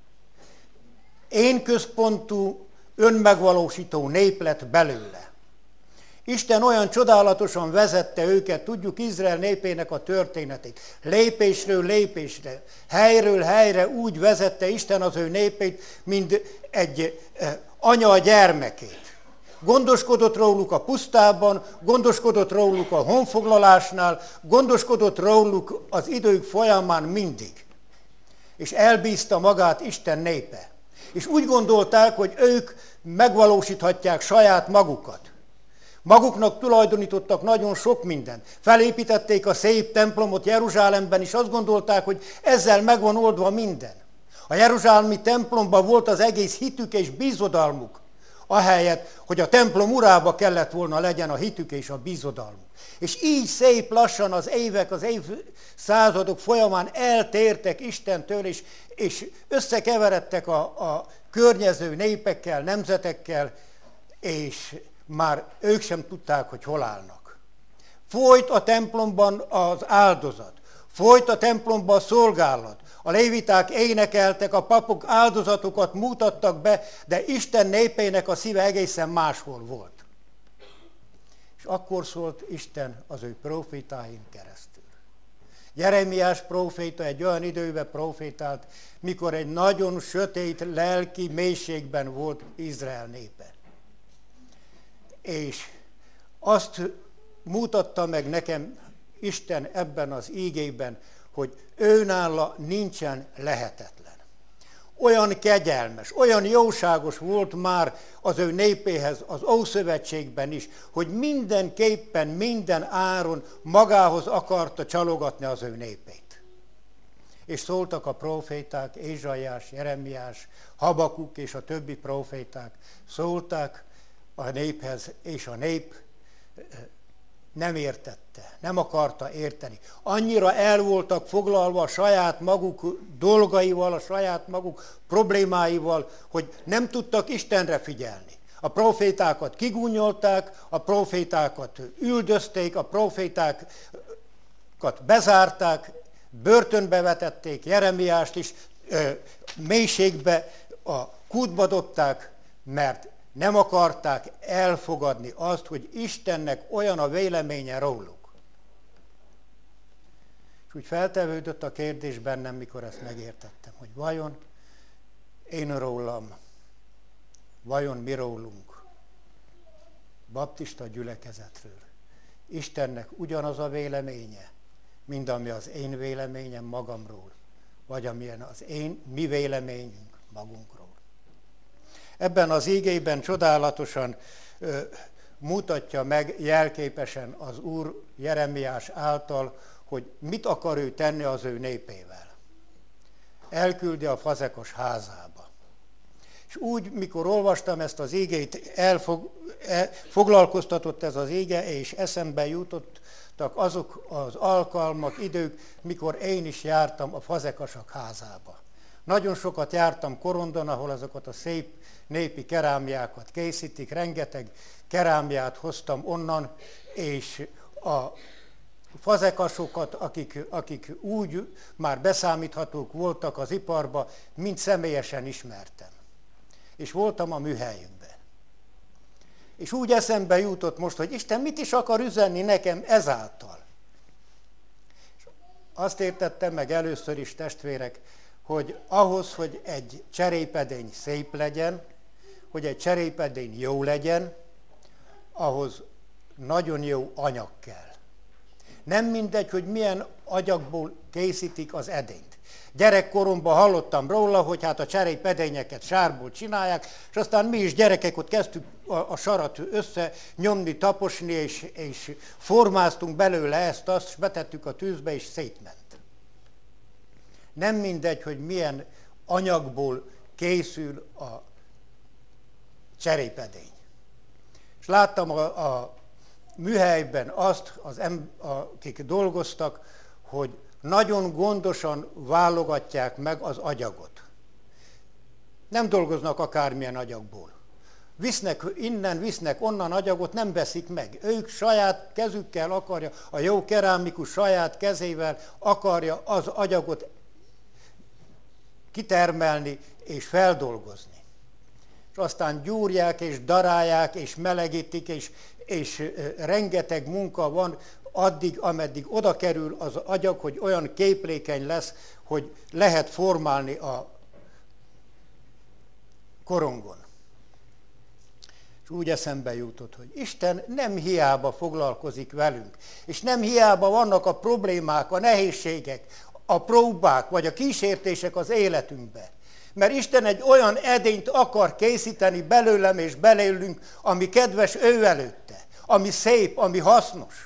Én központú, önmegvalósító nép lett belőle. Isten olyan csodálatosan vezette őket, tudjuk Izrael népének a történetét. Lépésről lépésre, helyről helyre úgy vezette Isten az ő népét, mint egy anya a gyermekét. Gondoskodott róluk a pusztában, gondoskodott róluk a honfoglalásnál, gondoskodott róluk az idők folyamán mindig. És elbízta magát Isten népe. És úgy gondolták, hogy ők megvalósíthatják saját magukat. Maguknak tulajdonítottak nagyon sok mindent. Felépítették a szép templomot Jeruzsálemben, és azt gondolták, hogy ezzel meg van oldva minden. A jeruzsálemi templomban volt az egész hitük és bízodalmuk, ahelyett, hogy a templom urába kellett volna legyen a hitük és a bízodalmuk. És így szép lassan az évek, az évszázadok folyamán eltértek Istentől, és, és összekeveredtek a, a környező népekkel, nemzetekkel, és már ők sem tudták, hogy hol állnak. Folyt a templomban az áldozat, folyt a templomban a szolgálat, a léviták énekeltek, a papok áldozatokat mutattak be, de Isten népének a szíve egészen máshol volt. És akkor szólt Isten az ő profétáin keresztül. Jeremiás próféta egy olyan időben profétált, mikor egy nagyon sötét lelki mélységben volt Izrael népe. És azt mutatta meg nekem Isten ebben az ígében, hogy őnála nincsen lehetetlen. Olyan kegyelmes, olyan jóságos volt már az ő népéhez az Ószövetségben is, hogy mindenképpen, minden áron magához akarta csalogatni az ő népét. És szóltak a próféták, Ézsaiás, Jeremiás, Habakuk és a többi próféták, szólták a néphez, és a nép nem értette, nem akarta érteni. Annyira el voltak foglalva a saját maguk dolgaival, a saját maguk problémáival, hogy nem tudtak Istenre figyelni. A profétákat kigúnyolták, a profétákat üldözték, a profétákat bezárták, börtönbe vetették, Jeremiást is ö, mélységbe, a kútba dobták, mert nem akarták elfogadni azt, hogy Istennek olyan a véleménye róluk. És úgy feltevődött a kérdés bennem, mikor ezt megértettem, hogy vajon én rólam, vajon mi rólunk, baptista gyülekezetről, Istennek ugyanaz a véleménye, mint ami az én véleményem magamról, vagy amilyen az én, mi véleményünk magunkról. Ebben az ígében csodálatosan ö, mutatja meg jelképesen az Úr Jeremiás által, hogy mit akar ő tenni az ő népével. Elküldi a fazekos házába. És úgy, mikor olvastam ezt az égét, elfog, el, foglalkoztatott ez az ége, és eszembe jutottak azok az alkalmak, idők, mikor én is jártam a Fazekasak házába. Nagyon sokat jártam Korondon, ahol azokat a szép népi kerámiákat készítik, rengeteg kerámiát hoztam onnan, és a fazekasokat, akik, akik úgy már beszámíthatók voltak az iparba, mind személyesen ismertem. És voltam a műhelyükben. És úgy eszembe jutott most, hogy Isten mit is akar üzenni nekem ezáltal. És azt értettem meg először is, testvérek, hogy ahhoz, hogy egy cserépedény szép legyen, hogy egy cserépedény jó legyen, ahhoz nagyon jó anyag kell. Nem mindegy, hogy milyen anyagból készítik az edényt. Gyerekkoromban hallottam róla, hogy hát a cserépedényeket sárból csinálják, és aztán mi is gyerekek ott kezdtük a, a sarat összenyomni, taposni, és, és formáztunk belőle ezt, azt, és betettük a tűzbe, és szétment. Nem mindegy, hogy milyen anyagból készül a cserépedény. És láttam a, a műhelyben azt, az em, akik dolgoztak, hogy nagyon gondosan válogatják meg az agyagot. Nem dolgoznak akármilyen agyagból. Visznek innen, visznek onnan agyagot, nem veszik meg. Ők saját kezükkel akarja, a jó kerámikus saját kezével akarja az agyagot kitermelni és feldolgozni. És aztán gyúrják, és darálják, és melegítik, és, és rengeteg munka van, addig, ameddig oda kerül az agyag, hogy olyan képlékeny lesz, hogy lehet formálni a korongon. És úgy eszembe jutott, hogy Isten nem hiába foglalkozik velünk, és nem hiába vannak a problémák, a nehézségek, a próbák, vagy a kísértések az életünkbe. Mert Isten egy olyan edényt akar készíteni belőlem és belőlünk, ami kedves ő előtte, ami szép, ami hasznos.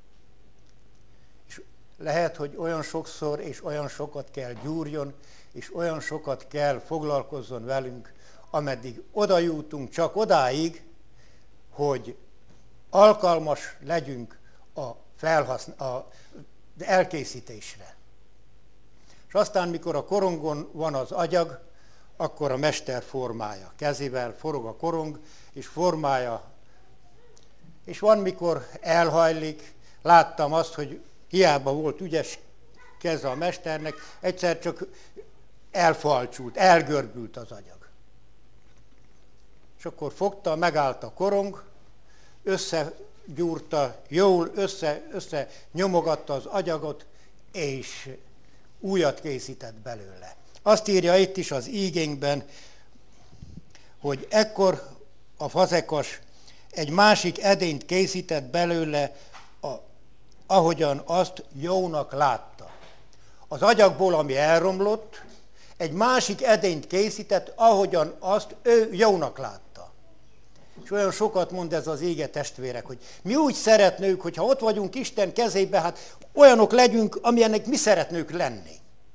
És lehet, hogy olyan sokszor és olyan sokat kell gyúrjon, és olyan sokat kell foglalkozzon velünk, ameddig oda jutunk, csak odáig, hogy alkalmas legyünk a, felhaszn- a elkészítésre. És aztán, mikor a korongon van az agyag, akkor a mester formálja. Kezével forog a korong, és formálja. És van, mikor elhajlik, láttam azt, hogy hiába volt ügyes keze a mesternek, egyszer csak elfalcsult, elgörbült az agyag. És akkor fogta, megállt a korong, összegyúrta, jól össze, össze nyomogatta az agyagot, és újat készített belőle. Azt írja itt is az ígénkben, hogy ekkor a fazekas egy másik edényt készített belőle, a, ahogyan azt jónak látta. Az agyagból, ami elromlott, egy másik edényt készített, ahogyan azt ő jónak látta. És olyan sokat mond ez az ége, testvérek, hogy mi úgy szeretnők, hogyha ott vagyunk Isten kezébe, hát olyanok legyünk, amilyenek mi szeretnők lenni.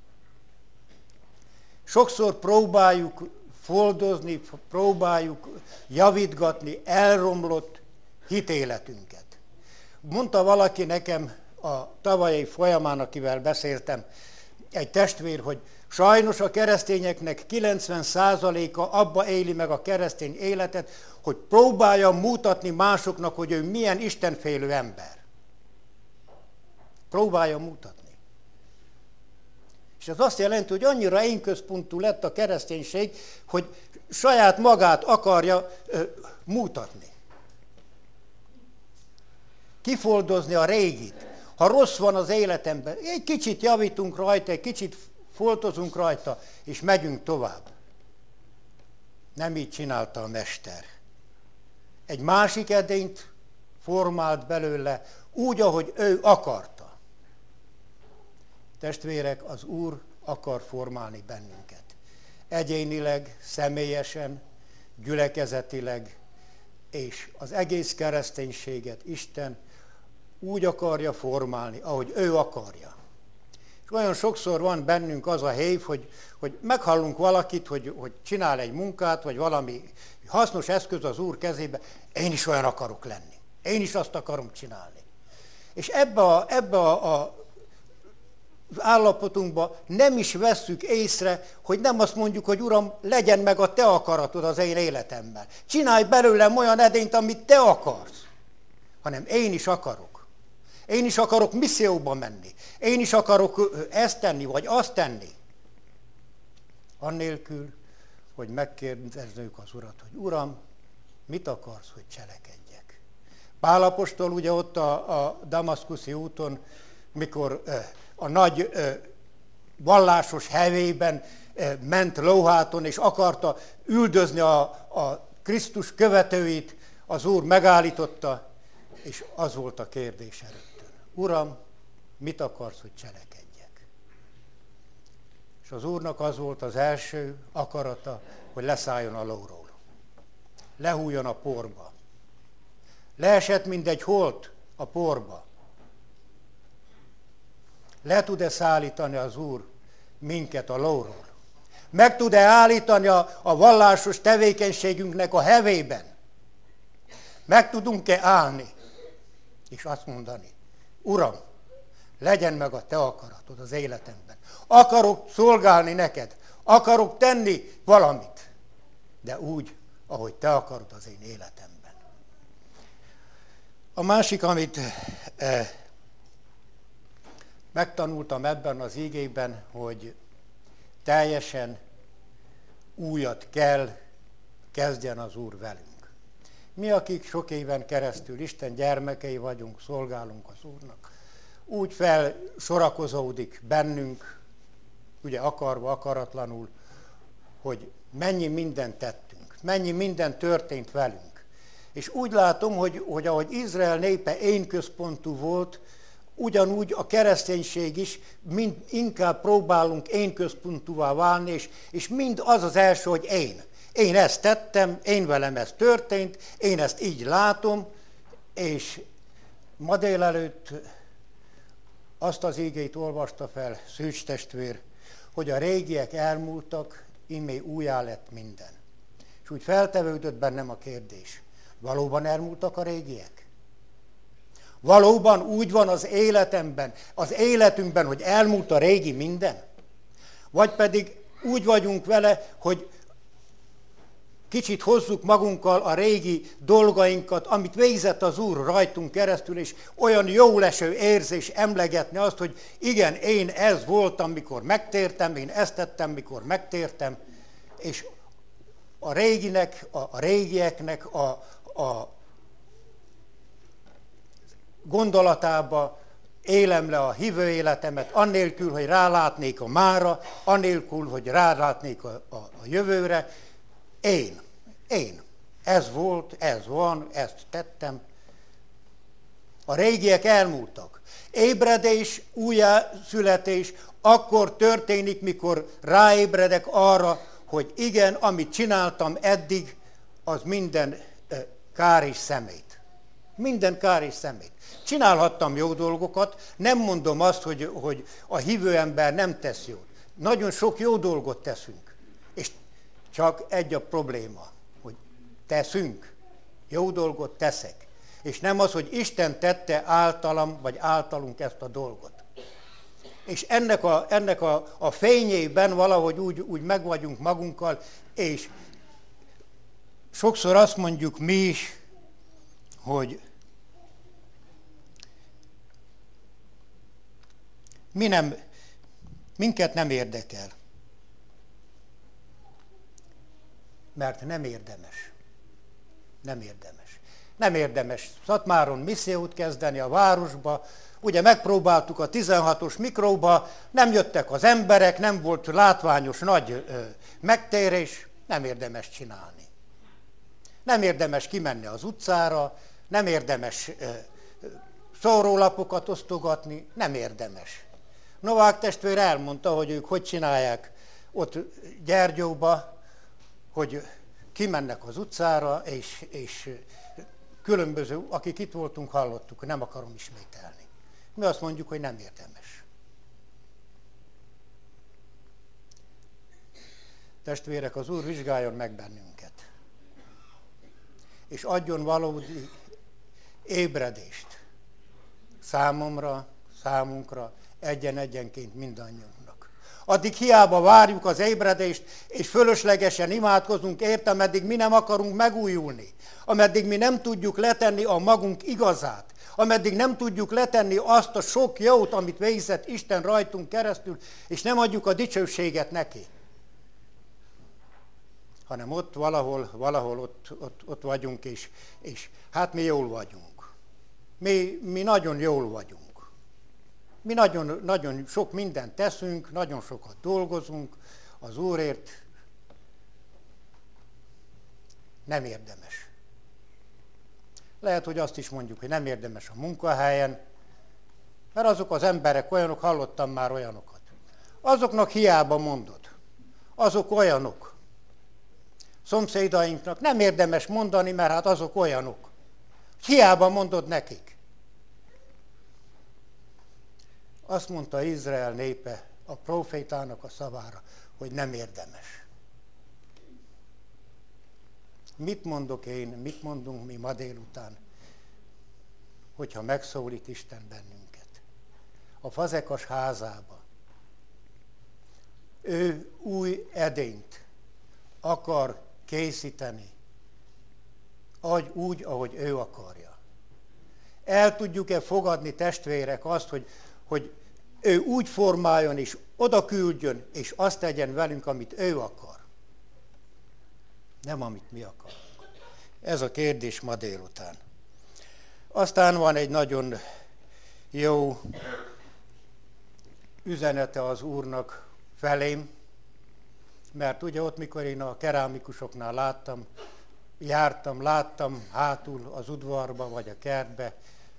Sokszor próbáljuk foldozni, próbáljuk javítgatni elromlott hitéletünket. Mondta valaki nekem a tavalyi folyamán, akivel beszéltem, egy testvér, hogy sajnos a keresztényeknek kilencven százaléka abba éli meg a keresztény életet, hogy próbálja mutatni másoknak, hogy ő milyen istenfélő ember. Próbálja mutatni. És ez azt jelenti, hogy annyira énközpontú lett a kereszténység, hogy saját magát akarja ö, mutatni. Kifoldozni a régit. Ha rossz van az életemben, egy kicsit javítunk rajta, egy kicsit foltozunk rajta, és megyünk tovább. Nem így csinálta a mester. Egy másik edényt formált belőle úgy, ahogy ő akarta. Testvérek, az Úr akar formálni bennünket. Egyénileg, személyesen, gyülekezetileg, és az egész kereszténységet Isten úgy akarja formálni, ahogy ő akarja. És olyan sokszor van bennünk az a hév, hogy, hogy meghallunk valakit, hogy, hogy csinál egy munkát, vagy valami hasznos eszköz az Úr kezébe, én is olyan akarok lenni. Én is azt akarom csinálni. És ebbe, a, ebbe a, a, az állapotunkba nem is vesszük észre, hogy nem azt mondjuk, hogy Uram, legyen meg a te akaratod az én életemben. Csinálj belőlem olyan edényt, amit te akarsz. Hanem én is akarok. Én is akarok misszióba menni. Én is akarok ezt tenni, vagy azt tenni. Annélkül, hogy megkérdezzük az Urat, hogy Uram, mit akarsz, hogy cselekedjek? Pál apostol ugye ott a, a damaszkuszi úton, mikor a nagy vallásos hevében ment lóháton, és akarta üldözni a, a Krisztus követőit, az Úr megállította, és az volt a kérdése rögtön. Uram, mit akarsz, hogy cselekedjek? És az Úrnak az volt az első akarata, hogy leszálljon a lóról. Lehújjon a porba. Leesett, mint egy holt a porba. Le tud-e szállítani az Úr minket a lóról? Meg tud-e állítani a, a vallásos tevékenységünknek a hevében? Meg tudunk-e állni? És azt mondani, Uram, legyen meg a te akaratod az életemben. Akarok szolgálni neked, akarok tenni valamit, de úgy, ahogy te akarod az én életemben. A másik, amit eh, megtanultam ebben az igében, hogy teljesen újat kell kezdjen az Úr velünk. Mi, akik sok éven keresztül Isten gyermekei vagyunk, szolgálunk az Úrnak, úgy felsorakozódik bennünk, ugye akarva, akaratlanul, hogy mennyi mindent tettünk, mennyi minden történt velünk. És úgy látom, hogy, hogy ahogy Izrael népe én központú volt, ugyanúgy a kereszténység is mind inkább próbálunk én központúvá válni, és, és mind az az első, hogy én. Én ezt tettem, én velem ez történt, én ezt így látom, és ma délelőtt azt az ígét olvasta fel Szűcs testvér, hogy a régiek elmúltak, immé újjá lett minden. És úgy feltevődött bennem a kérdés, valóban elmúltak a régiek? Valóban úgy van az életemben, az életünkben, hogy elmúlt a régi minden? Vagy pedig úgy vagyunk vele, hogy kicsit hozzuk magunkkal a régi dolgainkat, amit végzett az Úr rajtunk keresztül, és olyan jó leső érzés emlegetni azt, hogy igen, én ez voltam, mikor megtértem, én ezt tettem, mikor megtértem, és a réginek, a, a régieknek a, a gondolatába élem le a hívő életemet, annélkül, hogy rálátnék a mára, annélkül, hogy rálátnék a, a, a jövőre. Én, én. Ez volt, ez van, ezt tettem. A régiek elmúltak. Ébredés, újjászületés akkor történik, mikor ráébredek arra, hogy igen, amit csináltam eddig, az minden kár és szemét. Minden kár és szemét. Csinálhattam jó dolgokat, nem mondom azt, hogy, hogy a hívő ember nem tesz jót. Nagyon sok jó dolgot teszünk. És csak egy a probléma, hogy teszünk, jó dolgot teszek. És nem az, hogy Isten tette általam, vagy általunk ezt a dolgot. És ennek a, ennek a, a fényében valahogy úgy, úgy megvagyunk magunkkal, és sokszor azt mondjuk mi is, hogy mi nem, minket nem érdekel. Mert nem érdemes. Nem érdemes. Nem érdemes Szatmáron missziót kezdeni a városba. Ugye megpróbáltuk a tizenhatos mikróba, nem jöttek az emberek, nem volt látványos nagy ö, megtérés, nem érdemes csinálni. Nem érdemes kimenni az utcára, nem érdemes ö, szórólapokat osztogatni, nem érdemes. Novák testvér elmondta, hogy ők hogy csinálják ott Gyergyóba, hogy kimennek az utcára, és, és különböző, akik itt voltunk, hallottuk, hogy nem akarom ismételni. Mi azt mondjuk, hogy nem érdemes. Testvérek, az Úr vizsgáljon meg bennünket, és adjon valódi ébredést számomra, számunkra, egyen-egyenként mindannyiunknak. Addig hiába várjuk az ébredést, és fölöslegesen imádkozunk érte, ameddig mi nem akarunk megújulni, ameddig mi nem tudjuk letenni a magunk igazát, ameddig nem tudjuk letenni azt a sok jót, amit végzett Isten rajtunk keresztül, és nem adjuk a dicsőséget neki, hanem ott valahol, valahol ott, ott, ott vagyunk, és, és hát mi jól vagyunk. Mi, mi nagyon jól vagyunk. Mi nagyon, nagyon sok mindent teszünk, nagyon sokat dolgozunk az Úrért. Nem érdemes. Lehet, hogy azt is mondjuk, hogy nem érdemes a munkahelyen, mert azok az emberek olyanok, hallottam már olyanokat. Azoknak hiába mondod. Azok olyanok. Szomszédainknak nem érdemes mondani, mert hát azok olyanok. Hiába mondod nekik. Azt mondta Izrael népe a profétának a szavára, hogy nem érdemes. Mit mondok én, mit mondunk mi ma délután, hogyha megszólít Isten bennünket? A Fazekas házába. Ő új edényt akar készíteni, úgy, ahogy ő akarja. El tudjuk-e fogadni, testvérek, azt, hogy, hogy ő úgy formáljon, és oda küldjön, és azt tegyen velünk, amit ő akar. Nem, amit mi akarunk. Ez a kérdés ma délután. Aztán van egy nagyon jó üzenete az Úrnak felém, mert ugye ott, mikor én a kerámikusoknál láttam, jártam, láttam hátul az udvarba vagy a kertbe,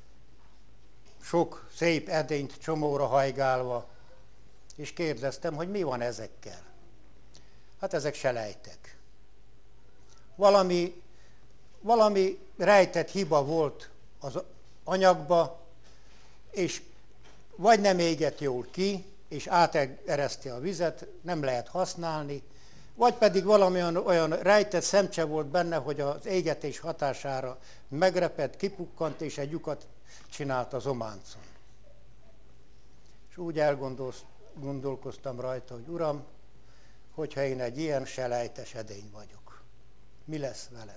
sok szép edényt csomóra hajgálva, és kérdeztem, hogy mi van ezekkel. Hát ezek selejtek. Valami, valami rejtett hiba volt az anyagba, és vagy nem égett jól ki, és átereszti a vizet, nem lehet használni, vagy pedig valami olyan, olyan rejtett szemcse volt benne, hogy az égetés hatására megrepett, kipukkant, és egy lyukat csinált az ománcon. És úgy elgondolkoztam rajta, hogy Uram, hogyha én egy ilyen selejtes edény vagyok, mi lesz velem?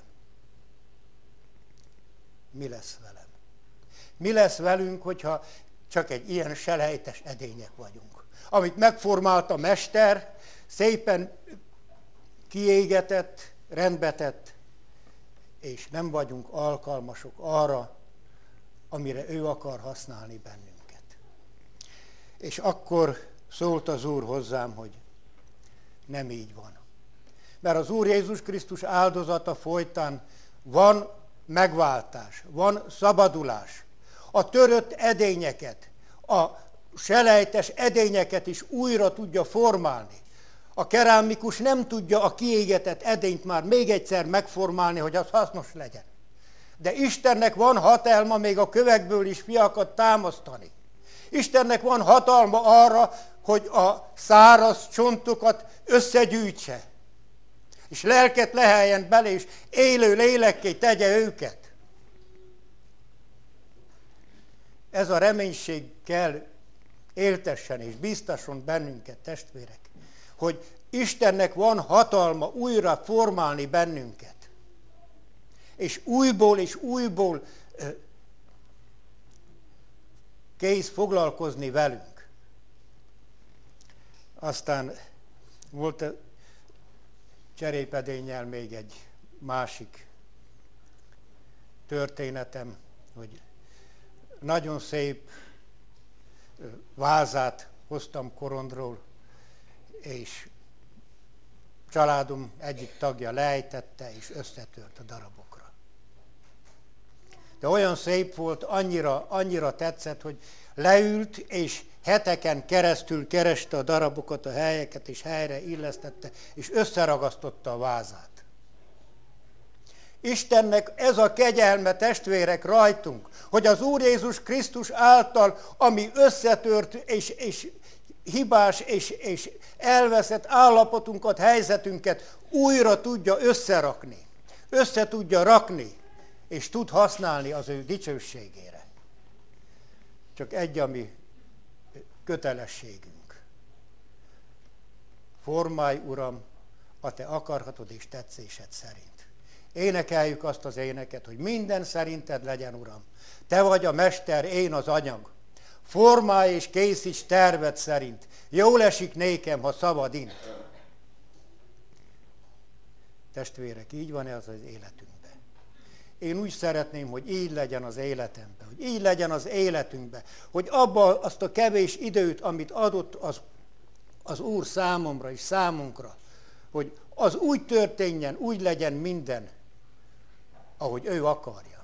Mi lesz velem? Mi lesz velünk, hogyha csak egy ilyen selejtes edények vagyunk? Amit megformált a mester, szépen kiégetett, rendbetett, és nem vagyunk alkalmasok arra, amire ő akar használni bennünket. És akkor szólt az Úr hozzám, hogy nem így van. Mert az Úr Jézus Krisztus áldozata folytán van megváltás, van szabadulás. A törött edényeket, a selejtes edényeket is újra tudja formálni. A kerámikus nem tudja a kiégetett edényt már még egyszer megformálni, hogy az hasznos legyen. De Istennek van hatalma még a kövekből is fiakat támasztani. Istennek van hatalma arra, hogy a száraz csontokat összegyűjtse. És lelket leheljen bele, és élő lélekké tegye őket. Ez a reménység kell éltessen és biztasson bennünket, testvérek, hogy Istennek van hatalma újra formálni bennünket. És újból és újból kész foglalkozni velünk. Aztán volt a cserépedénnyel még egy másik történetem, hogy nagyon szép vázát hoztam korondról, és családom egyik tagja leejtette, és összetört a darabokra. De olyan szép volt, annyira, annyira tetszett, hogy leült, és heteken keresztül kereste a darabokat, a helyeket, és helyre illesztette, és összeragasztotta a vázát. Istennek ez a kegyelme, testvérek, rajtunk, hogy az Úr Jézus Krisztus által, ami összetört és, és hibás és, és elveszett állapotunkat, helyzetünket újra tudja összerakni, össze tudja rakni, és tud használni az ő dicsőségére. Csak egy, ami kötelességünk. Formálj, Uram, a te akarhatod és tetszésed szerint. Énekeljük azt az éneket, hogy minden szerinted legyen, Uram. Te vagy a mester, én az anyag. Formálj és készíts terved szerint. Jól esik nékem, ha szabad int. Testvérek, így van ez az életünkben. Én úgy szeretném, hogy így legyen az életemben, hogy így legyen az életünkben, hogy abba azt a kevés időt, amit adott az, az Úr számomra és számunkra, hogy az úgy történjen, úgy legyen minden, ahogy ő akarja.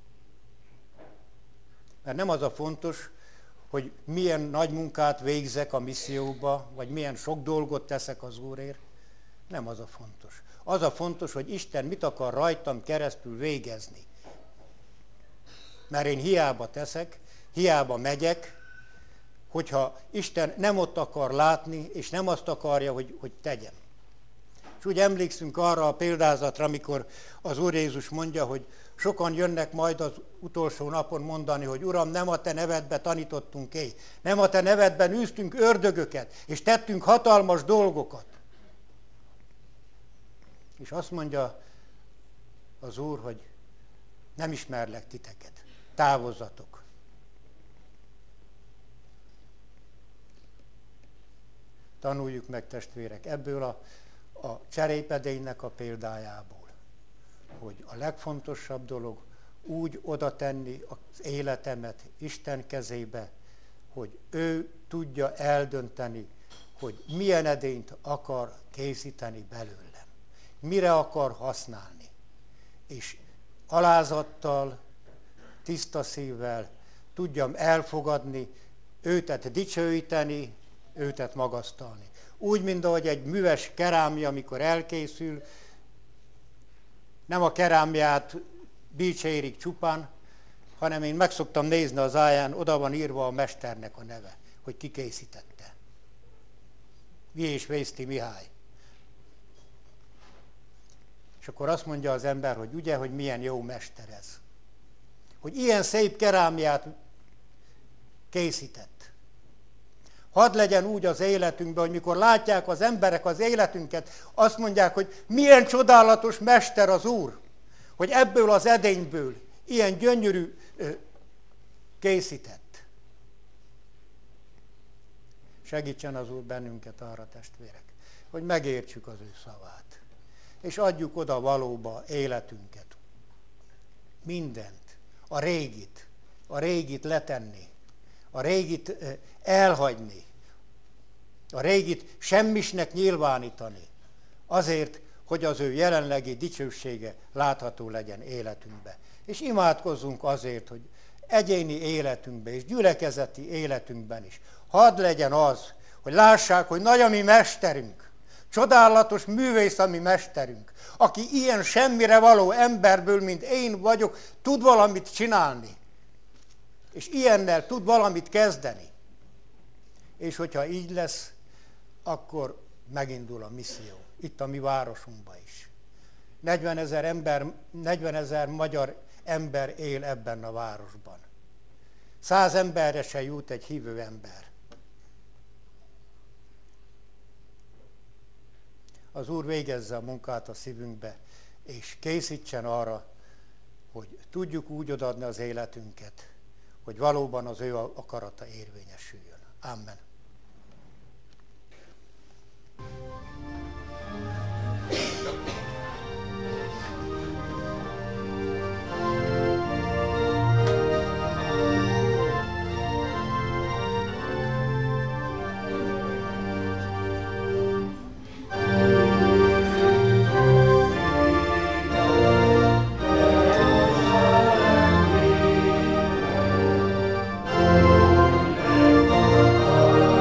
Mert nem az a fontos, hogy milyen nagy munkát végzek a misszióba, vagy milyen sok dolgot teszek az Úrért. Nem az a fontos. Az a fontos, hogy Isten mit akar rajtam keresztül végezni. Mert én hiába teszek, hiába megyek, hogyha Isten nem ott akar látni, és nem azt akarja, hogy, hogy tegyem. És úgy emlékszünk arra a példázatra, amikor az Úr Jézus mondja, hogy sokan jönnek majd az utolsó napon mondani, hogy Uram, nem a te nevedbe tanítottunk éj, nem a te nevedben űztünk ördögöket, és tettünk hatalmas dolgokat. És azt mondja az Úr, hogy nem ismerlek titeket, távozzatok. Tanuljuk meg, testvérek, ebből a, a cserépedénynek a példájából, hogy a legfontosabb dolog úgy oda tenni az életemet Isten kezébe, hogy ő tudja eldönteni, hogy milyen edényt akar készíteni belőlem, mire akar használni. És alázattal, tiszta szívvel tudjam elfogadni, őtet dicsőíteni, őtet magasztalni. Úgy, mint ahogy egy műves kerámia, amikor elkészül, nem a kerámiát dicsérik csupán, hanem én meg szoktam nézni az áján, oda van írva a mesternek a neve, hogy ki készítette. Viés Vészti Mihály. És akkor azt mondja az ember, hogy ugye, hogy milyen jó mester ez. Hogy ilyen szép kerámiát készített. Hadd legyen úgy az életünkben, hogy mikor látják az emberek az életünket, azt mondják, hogy milyen csodálatos mester az Úr, hogy ebből az edényből ilyen gyönyörű készített. Segítsen az Úr bennünket arra, testvérek, hogy megértsük az ő szavát, és adjuk oda valóba életünket. Mindent, a régit, a régit letenni, a régit elhagyni, a régit semmisnek nyilvánítani, azért, hogy az ő jelenlegi dicsősége látható legyen életünkbe. És imádkozzunk azért, hogy egyéni életünkben és gyülekezeti életünkben is hadd legyen az, hogy lássák, hogy nagy a mi mesterünk, csodálatos művész a mi mesterünk, aki ilyen semmire való emberből, mint én vagyok, tud valamit csinálni. És ilyennel tud valamit kezdeni. És hogyha így lesz, akkor megindul a misszió. Itt a mi városunkban is. negyvenezer ember, negyvenezer magyar ember él ebben a városban. Száz emberre se jut egy hívő ember. Az Úr végezze a munkát a szívünkbe, és készítsen arra, hogy tudjuk úgy odaadni az életünket, hogy valóban az ő akarata érvényesüljön. Amen. Oh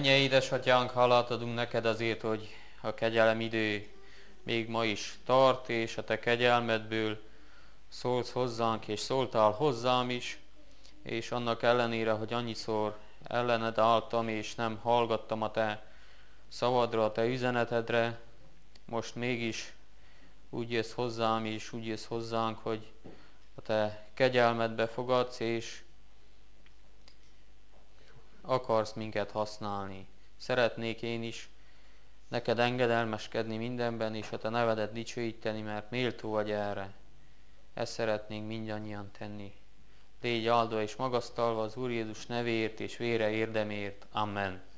Mennyei édesatyánk, hálát adunk neked azért, hogy a kegyelem idő még ma is tart, és a te kegyelmedből szólsz hozzánk, és szóltál hozzám is, és annak ellenére, hogy annyiszor ellened álltam, és nem hallgattam a te szavadra, a te üzenetedre, most mégis úgy jössz hozzám, és úgy jössz hozzánk, hogy a te kegyelmedbe fogadsz, és akarsz minket használni. Szeretnék én is neked engedelmeskedni mindenben, és a te nevedet dicsőíteni, mert méltó vagy erre. Ezt szeretnénk mindannyian tenni. Légy áldva és magasztalva az Úr Jézus nevéért és vére érdemért. Amen.